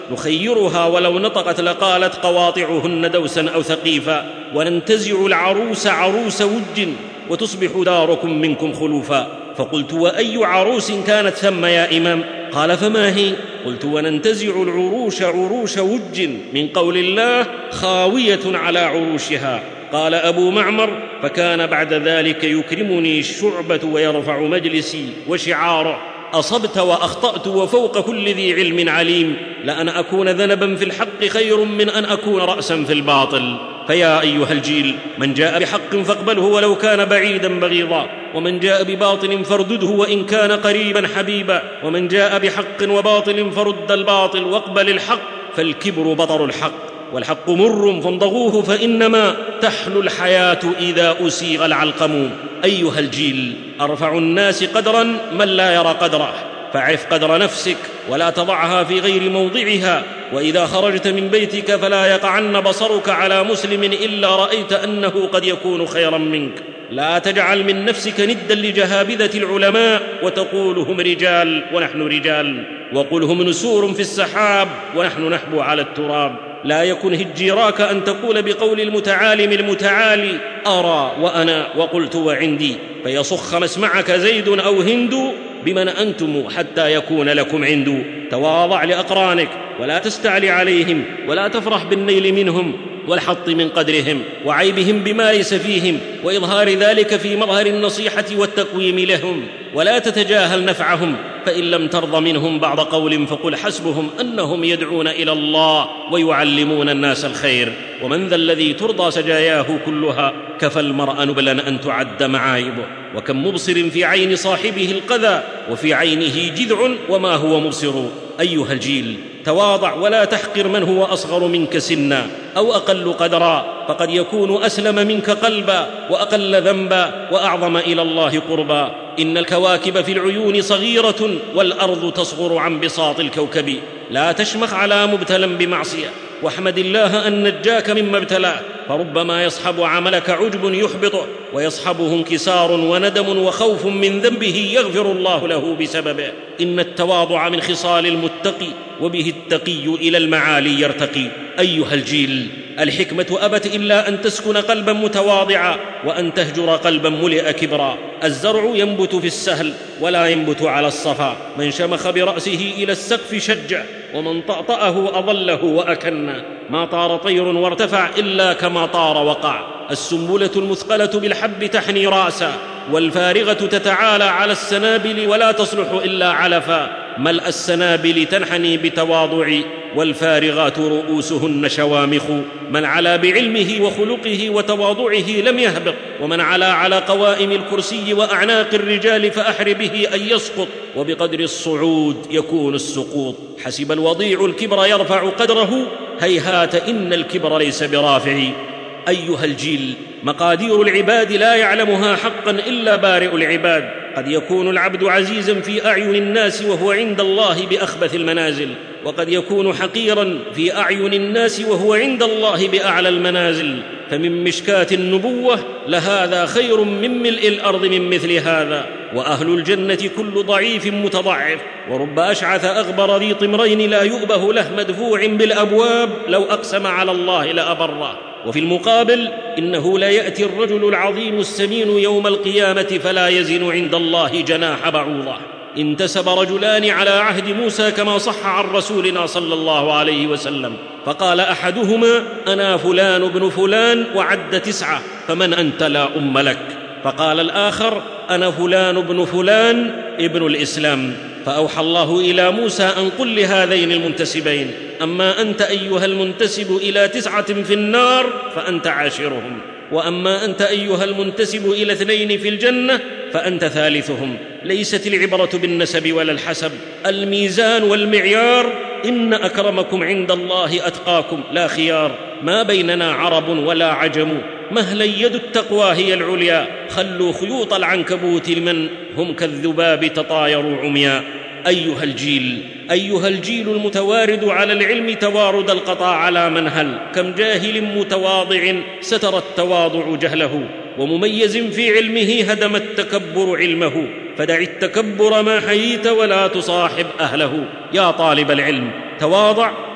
نخيرها ولو نطقت لقالت قواطعهن دوسا أو ثقيفا، وننتزع العروس عروس وج وتصبح داركم منكم خلوفا. فقلت: وأي عروس كانت ثم يا إمام؟ قال: فما هي؟ قلت: وننتزع العروش عروش وج من قول الله خاوية على عروشها. قال أبو معمر: فكان بعد ذلك يكرمني الشعبة ويرفع مجلسي وشعاره: أصبت وأخطأت وفوق كل ذي علم عليم، لأن أكون ذنبا في الحق خير من أن أكون رأسا في الباطل. فيا أيها الجيل، من جاء بحق فاقبله ولو كان بعيدا بغيضا، ومن جاء بباطل فاردده وإن كان قريبا حبيبا، ومن جاء بحق وباطل فرد الباطل واقبل الحق، فالكبر بطر الحق والحق مر فامضغوه فإنما تحلو الحياة إذا أسيغ العلقم. أيها الجيل، أرفع الناس قدرا من لا يرى قدره، فاعرف قدر نفسك ولا تضعها في غير موضعها، وإذا خرجت من بيتك فلا يقعن بصرك على مسلم إلا رأيت أنه قد يكون خيرا منك. لا تجعل من نفسك ندا لجهابذة العلماء وتقول هم رجال ونحن رجال، وقل هم نسور في السحاب ونحن نحبو على التراب. لا يكن هجيراك أن تقول بقول المتعالم المتعالي أرى وأنا وقلت وعندي، فيصخ مسمعك زيد أو هند بمن أنتم حتى يكون لكم عند. تواضع لأقرانك ولا تستعلي عليهم، ولا تفرح بالنيل منهم والحط من قدرهم وعيبهم بما ليس فيهم، وإظهار ذلك في مظهر النصيحة والتقويم لهم، ولا تتجاهل نفعهم، فإن لم ترض منهم بعض قول فقل حسبهم أنهم يدعون إلى الله ويعلمون الناس الخير. ومن ذا الذي ترضى سجاياه كلها؟ كفى المرء نبلا أن تعد معايبه، وكم مبصر في عين صاحبه القذى وفي عينه جذع وما هو مبصر. أيها الجيل، تواضع ولا تحقر من هو أصغر منك سنا أو أقل قدرا، فقد يكون أسلم منك قلبا وأقل ذنبا وأعظم إلى الله قربا. إن الكواكب في العيون صغيرة والأرض تصغر عن بساط الكوكب. لا تشمخ على مبتلى بمعصية، واحمد الله أن نجاك مما ابتلاه، فربما يصحب عملك عجب يحبطه، ويصحبه انكسار وندم وخوف من ذنبه يغفر الله له بسببه. إن التواضع من خصال المتقي، وبه التقي إلى المعالي يرتقي. أيها الجيل، الحكمة أبت إلا أن تسكن قلبا متواضعا، وأن تهجر قلبا ملئ كبرا. الزرع ينبت في السهل ولا ينبت على الصفا، من شمخ برأسه إلى السقف شجع، ومن طأطأه أضله وأكنا. ما طار طير وارتفع إلا كما طار وقع. السنبلة المثقلة بالحب تحني رأسا، والفارغة تتعالى على السنابل ولا تصلح إلا علفا. ملء السنابل تنحني بتواضع، والفارغات رؤوسهن شوامخ. من علا بعلمه وخلقه وتواضعه لم يهبط، ومن علا على قوائم الكرسي وأعناق الرجال فأحر به أن يسقط، وبقدر الصعود يكون السقوط. حسب الوضيع الكبر يرفع قدره، هيهات إن الكبر ليس برافع. أيها الجيل، مقادير العباد لا يعلمها حقا إلا بارئ العباد. قد يكون العبد عزيزا في أعين الناس وهو عند الله بأخبث المنازل، وقد يكون حقيرا في أعين الناس وهو عند الله بأعلى المنازل. فمن مشكاة النبوة لهذا خير من ملء الأرض من مثل هذا. وأهل الجنة كل ضعيف متضعف، ورب أشعث أغبر ذي طمرين لا يؤبه له مدفوع بالأبواب، لو أقسم على الله لأبره. وفي المقابل إنه لا يأتي الرجل العظيم السمين يوم القيامة فلا يزن عند الله جناح بعوضة. انتسب رجلان على عهد موسى كما صح عن رسولنا صلى الله عليه وسلم، فقال أحدهما: أنا فلان بن فلان، وعد تسعة، فمن أنت لا أم لك. فقال الآخر: أنا فلان بن فلان ابن الإسلام. فأوحى الله إلى موسى أن قل لهذين المنتسبين: أما أنت أيها المنتسب إلى تسعة في النار فأنت عاشرهم، وأما أنت أيها المنتسب إلى اثنين في الجنة فأنت ثالثهم. ليست العبرة بالنسب ولا الحسب، الميزان والمعيار إن أكرمكم عند الله أتقاكم، لا خيار. ما بيننا عرب ولا عجم، مهلا يد التقوى هي العليا. خلوا خيوط العنكبوت لمن هم كالذباب تطايروا عميا. أيها الجيل، أيها الجيل المتوارد على العلم توارد القطا على منهل. كم جاهل متواضع ستر التواضع جهله، ومميز في علمه هدم التكبر علمه. فدع التكبر ما حييت ولا تصاحب أهله. يا طالب العلم، تواضع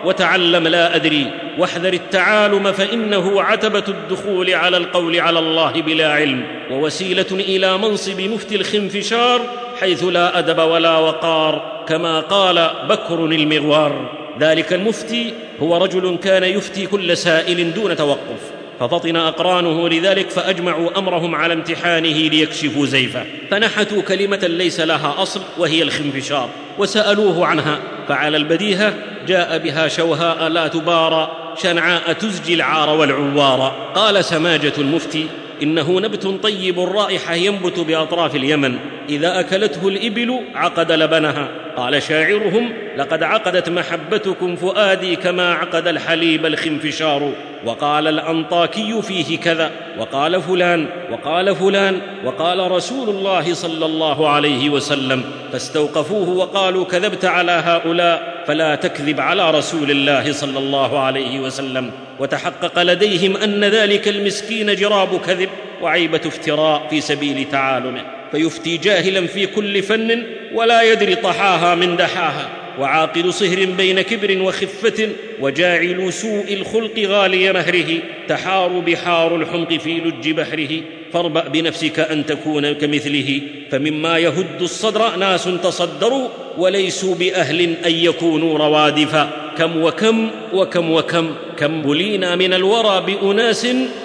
وتعلم لا أدري، واحذر التعالم فإنه عتبة الدخول على القول على الله بلا علم، ووسيلة إلى منصب مفتي الخنفشار حيث لا أدب ولا وقار، كما قال بكر المغوار. ذلك المفتي هو رجل كان يفتي كل سائل دون توقف، ففطن أقرانه لذلك فأجمعوا أمرهم على امتحانه ليكشفوا زيفه، فنحتوا كلمة ليس لها أصل وهي الخنفشار وسألوه عنها، فعلى البديهة جاء بها شوهاء لا تبارى شنعاء تزجي العار والعوار. قال سماجة المفتي: إنه نبت طيب الرائحة ينبت بأطراف اليمن، إذا أكلته الإبل عقد لبنها. قال شاعرهم: لقد عقدت محبتكم فؤادي كما عقد الحليب الخنفشار. وقال الأنطاكي فيه كذا، وقال فلان وقال فلان وقال رسول الله صلى الله عليه وسلم، فاستوقفوه وقالوا: كذبت على هؤلاء، فلا تكذب على رسول الله صلى الله عليه وسلم. وتحقق لديهم أن ذلك المسكين جراب كذب وعيبة افتراء في سبيل تعالمه، فيفتي جاهلا في كل فن ولا يدري طحاها من دحاها، وعاقد صهر بين كبر وخفة، وجاعل سوء الخلق غالي مهره، تحار بحار الحمق في لج بحره. فاربأ بنفسك أن تكون كمثله، فمما يهد الصدر ناس تصدروا وليسوا بأهل أن يكونوا روادفا. كم وكم وكم وكم كم بلينا من الورى بأناس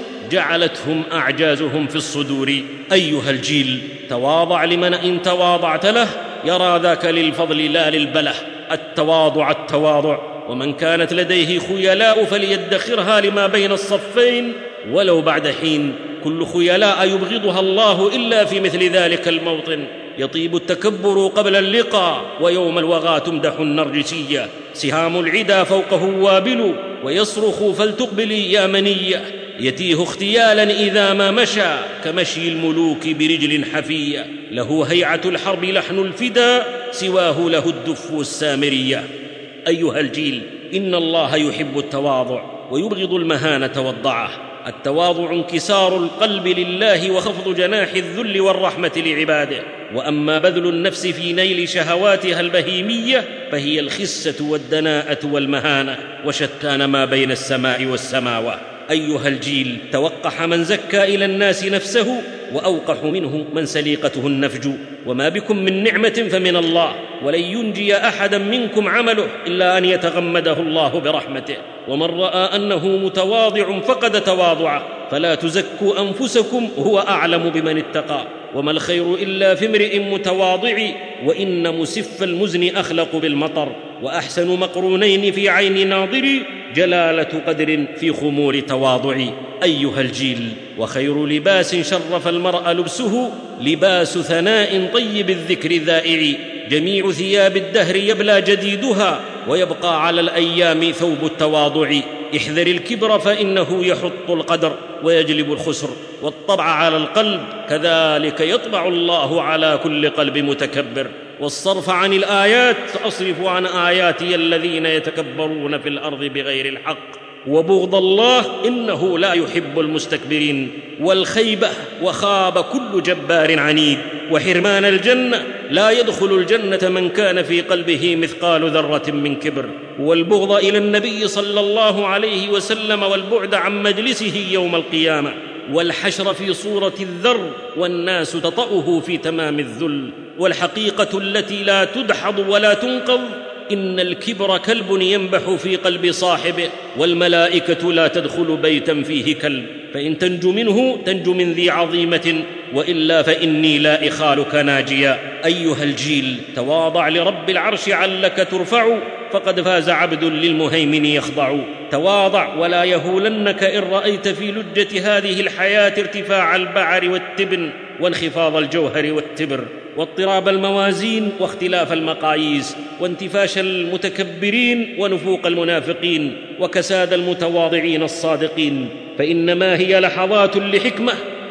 جعلتهم أعجازهم في الصدور. أيها الجيل، تواضع لمن إن تواضعت له يرى ذاك للفضل لا للبله. التواضع التواضع، ومن كانت لديه خيلاء فليدخرها لما بين الصفين ولو بعد حين. كل خيلاء يبغضها الله إلا في مثل ذلك الموطن. يطيب التكبر قبل اللقاء، ويوم الوغى تمدح النرجسية. سهام العدا فوقه وابل، ويصرخ فلتقبلي يا منية. يتيه اختيالا إذا ما مشى، كمشي الملوك برجل حفية. له هيعة الحرب لحن الفدا، سواه له الدف السامرية. أيها الجيل، إن الله يحب التواضع ويبغض المهانة والضعة. التواضع انكسار القلب لله وخفض جناح الذل والرحمة لعباده. وأما بذل النفس في نيل شهواتها البهيمية فهي الخسة والدناءة والمهانة، وشتان ما بين السماء والسماوات. أيها الجيل، توقح من زكى إلى الناس نفسه، وأوقح منه من سليقته النفج. وما بكم من نعمة فمن الله، ولن ينجي أحدا منكم عمله إلا أن يتغمده الله برحمته. ومن رأى أنه متواضع فقد تواضعه، فلا تزكوا أنفسكم، هو أعلم بمن اتقى. وما الخير إلا في امرئ متواضع، وإن مسف المزن أخلق بالمطر. وأحسن مقرونين في عين ناظري، جلالة قدر في خمور تواضع. أيها الجيل، وخير لباس شرف المرء لبسه، لباس ثناء طيب الذكر ذائع. جميع ثياب الدهر يبلى جديدها، ويبقى على الأيام ثوب التواضع. احذر الكبر فإنه يحط القدر ويجلب الخسر، والطبع على القلب، كذلك يطبع الله على كل قلب متكبر. والصرف عن الآيات، سأصرف عن آياتي الذين يتكبرون في الأرض بغير الحق. وبغض الله، إنه لا يحب المستكبرين. والخيبة، وخاب كل جبار عنيد. وحرمان الجنة، لا يدخل الجنة من كان في قلبه مثقال ذرة من كبر. والبغض إلى النبي صلى الله عليه وسلم، والبعد عن مجلسه يوم القيامة. والحشر في صورة الذر، والناس تطأه في تمام الذل. والحقيقة التي لا تدحض ولا تنقض، إن الكبر كلب ينبح في قلب صاحبه، والملائكة لا تدخل بيتا فيه كلب. فإن تنج منه تنج من ذي عظيمة، وإلا فإني لا إخالك ناجيا. أيها الجيل، تواضع لرب العرش علك ترفع، فقد فاز عبد للمهيمن يخضع. تواضع ولا يهولنك إن رأيت في لجة هذه الحياة ارتفاع البعر والتبن، وانخفاض الجوهر والتبر، واضطراب الموازين واختلاف المقاييس، وانتفاش المتكبرين ونفوق المنافقين، وكساد المتواضعين الصادقين. فإنما هي لحظات لحكمة،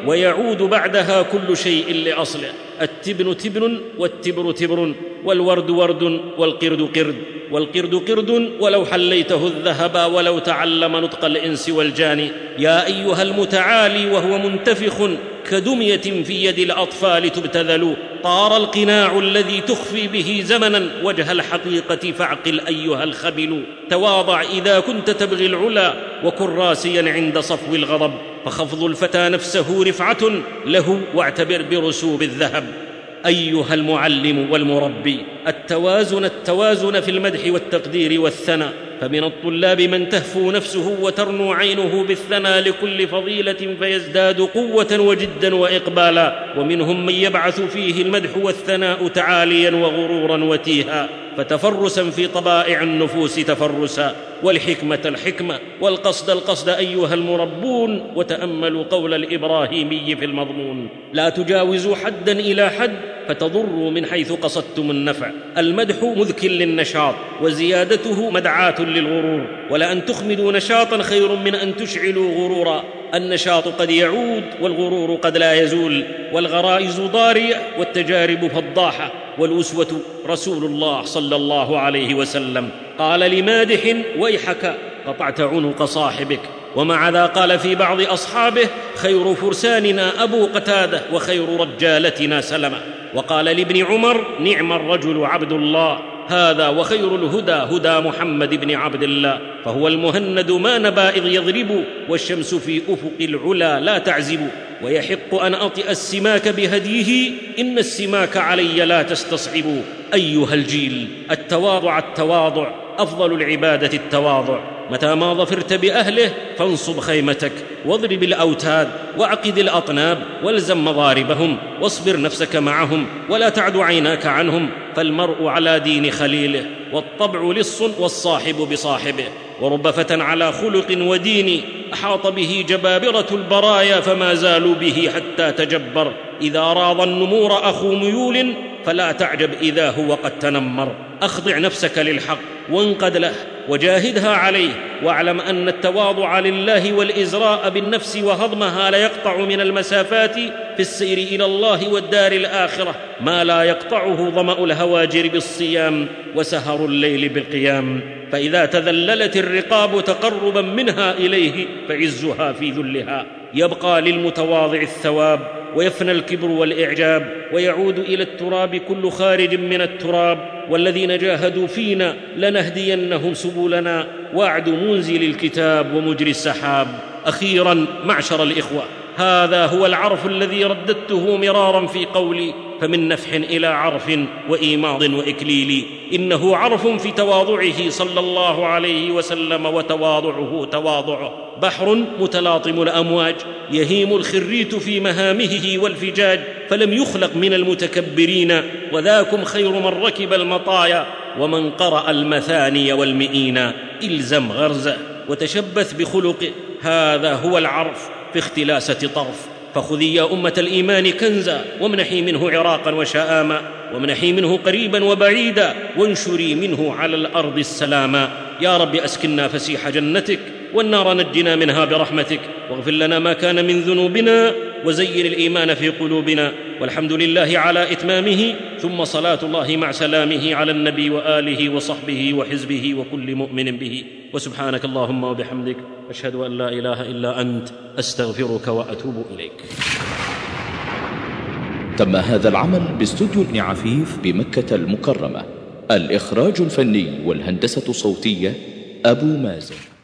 ويعود بعدها كل شيء لأصله. التبن تبن والتبر تبر، والورد ورد والقرد قرد، والقرد قرد ولو حليته الذهب ولو تعلم نطق الإنس والجان. يا أيها المتعالي وهو منتفخ كدمية في يد الأطفال تبتذل، طار القناع الذي تخفي به زمنا وجه الحقيقة فاعقل أيها الخبل. تواضع إذا كنت تبغي العلا وكن راسيا عند صفو الغضب، فخفض الفتى نفسه رفعة له واعتبر برسوب الذهب. أيها المعلم والمربي، التوازن التوازن في المدح والتقدير والثناء، فمن الطلاب من تهفو نفسه وترنو عينه بالثناء لكل فضيلة فيزداد قوة وجدا وإقبالا، ومنهم من يبعث فيه المدح والثناء تعاليا وغرورا وتيها، فتفرسا في طبائع النفوس تفرسا، والحكمة الحكمة، والقصد القصد أيها المربون. وتأملوا قول الإبراهيمي في المضمون: لا تجاوزوا حدا إلى حد فتضروا من حيث قصدتم النفع. المدح مذك للنشاط وزيادته مدعاة للغرور، ولأن تخمدوا نشاطا خير من أن تشعلوا غرورا. النشاط قد يعود والغرور قد لا يزول، والغرائز ضارية والتجارب فضاحة، والأسوة رسول الله صلى الله عليه وسلم. قال لمادح: ويحك قطعت عنق صاحبك. ومع ذا قال في بعض أصحابه: خير فرساننا أبو قتادة وخير رجالتنا سلمة. وقال لابن عمر: نعم الرجل عبد الله، هذا وخير الهدى هدى محمد بن عبد الله، فهو المهند ما نبى إذ يضرب، والشمس في أفق العلا لا تعزب. ويحق أن أطئ السماك بهديه، إن السماك علي لا تستصعب. أيها الجيل، التواضع التواضع، أفضل العبادة التواضع. متى ما ظفرت بأهله فانصب خيمتك واضرب الأوتاد واعقد الأطناب والزم مضاربهم، واصبر نفسك معهم ولا تعد عيناك عنهم، فالمرء على دين خليله، والطبع لص والصاحب بصاحبه. ورب فتى على خلق ودين أحاط به جبابرة البرايا، فما زالوا به حتى تجبر. إذا راض النمور أخو ميول فلا تعجب إذا هو قد تنمر. أخضع نفسك للحق وانقد له وجاهدها عليه، واعلم أن التواضع لله والإزراء بالنفس وهضمها ليقطع من المسافات في السير إلى الله والدار الآخرة ما لا يقطعه ظمأ الهواجر بالصيام وسهر الليل بالقيام. فإذا تذللت الرقاب تقربا منها إليه فعزها في ذلها. يبقى للمتواضع الثواب ويفنى الكبر والإعجاب، ويعود إلى التراب كل خارج من التراب. والذين جاهدوا فينا لنهدينهم سبلنا، وعد منزل الكتاب ومجري السحاب. أخيرا معشر الإخوة، هذا هو العرف الذي رددته مرارا في قولي، فمن نفح إلى عرف وإيماض وإكليل. إنه عرف في تواضعه صلى الله عليه وسلم، وتواضعه تواضعه بحر متلاطم الأمواج، يهيم الخريت في مهامه والفجاج، فلم يخلق من المتكبرين. وذاكم خير من ركب المطايا ومن قرأ المثاني والمئين. إلزم غرزه وتشبث بخلقه، هذا هو العرف في اختلاسة طرف. فخذي يا أمة الإيمان كنزا، وامنحي منه عراقا وشآما، وامنحي منه قريبا وبعيدا، وانشري منه على الأرض السلاما. يا رب أسكننا فسيح جنتك، والنار نجنا منها برحمتك، واغفر لنا ما كان من ذنوبنا، وزين الإيمان في قلوبنا. والحمد لله على إتمامه، ثم صلاة الله مع سلامه على النبي وآله وصحبه وحزبه وكل مؤمن به. وسبحانك اللهم وبحمدك، أشهد أن لا إله إلا أنت، أستغفرك وأتوب إليك. تم هذا العمل باستوديو ابن عفيف بمكة المكرمة. الإخراج الفني والهندسة الصوتية أبو مازن.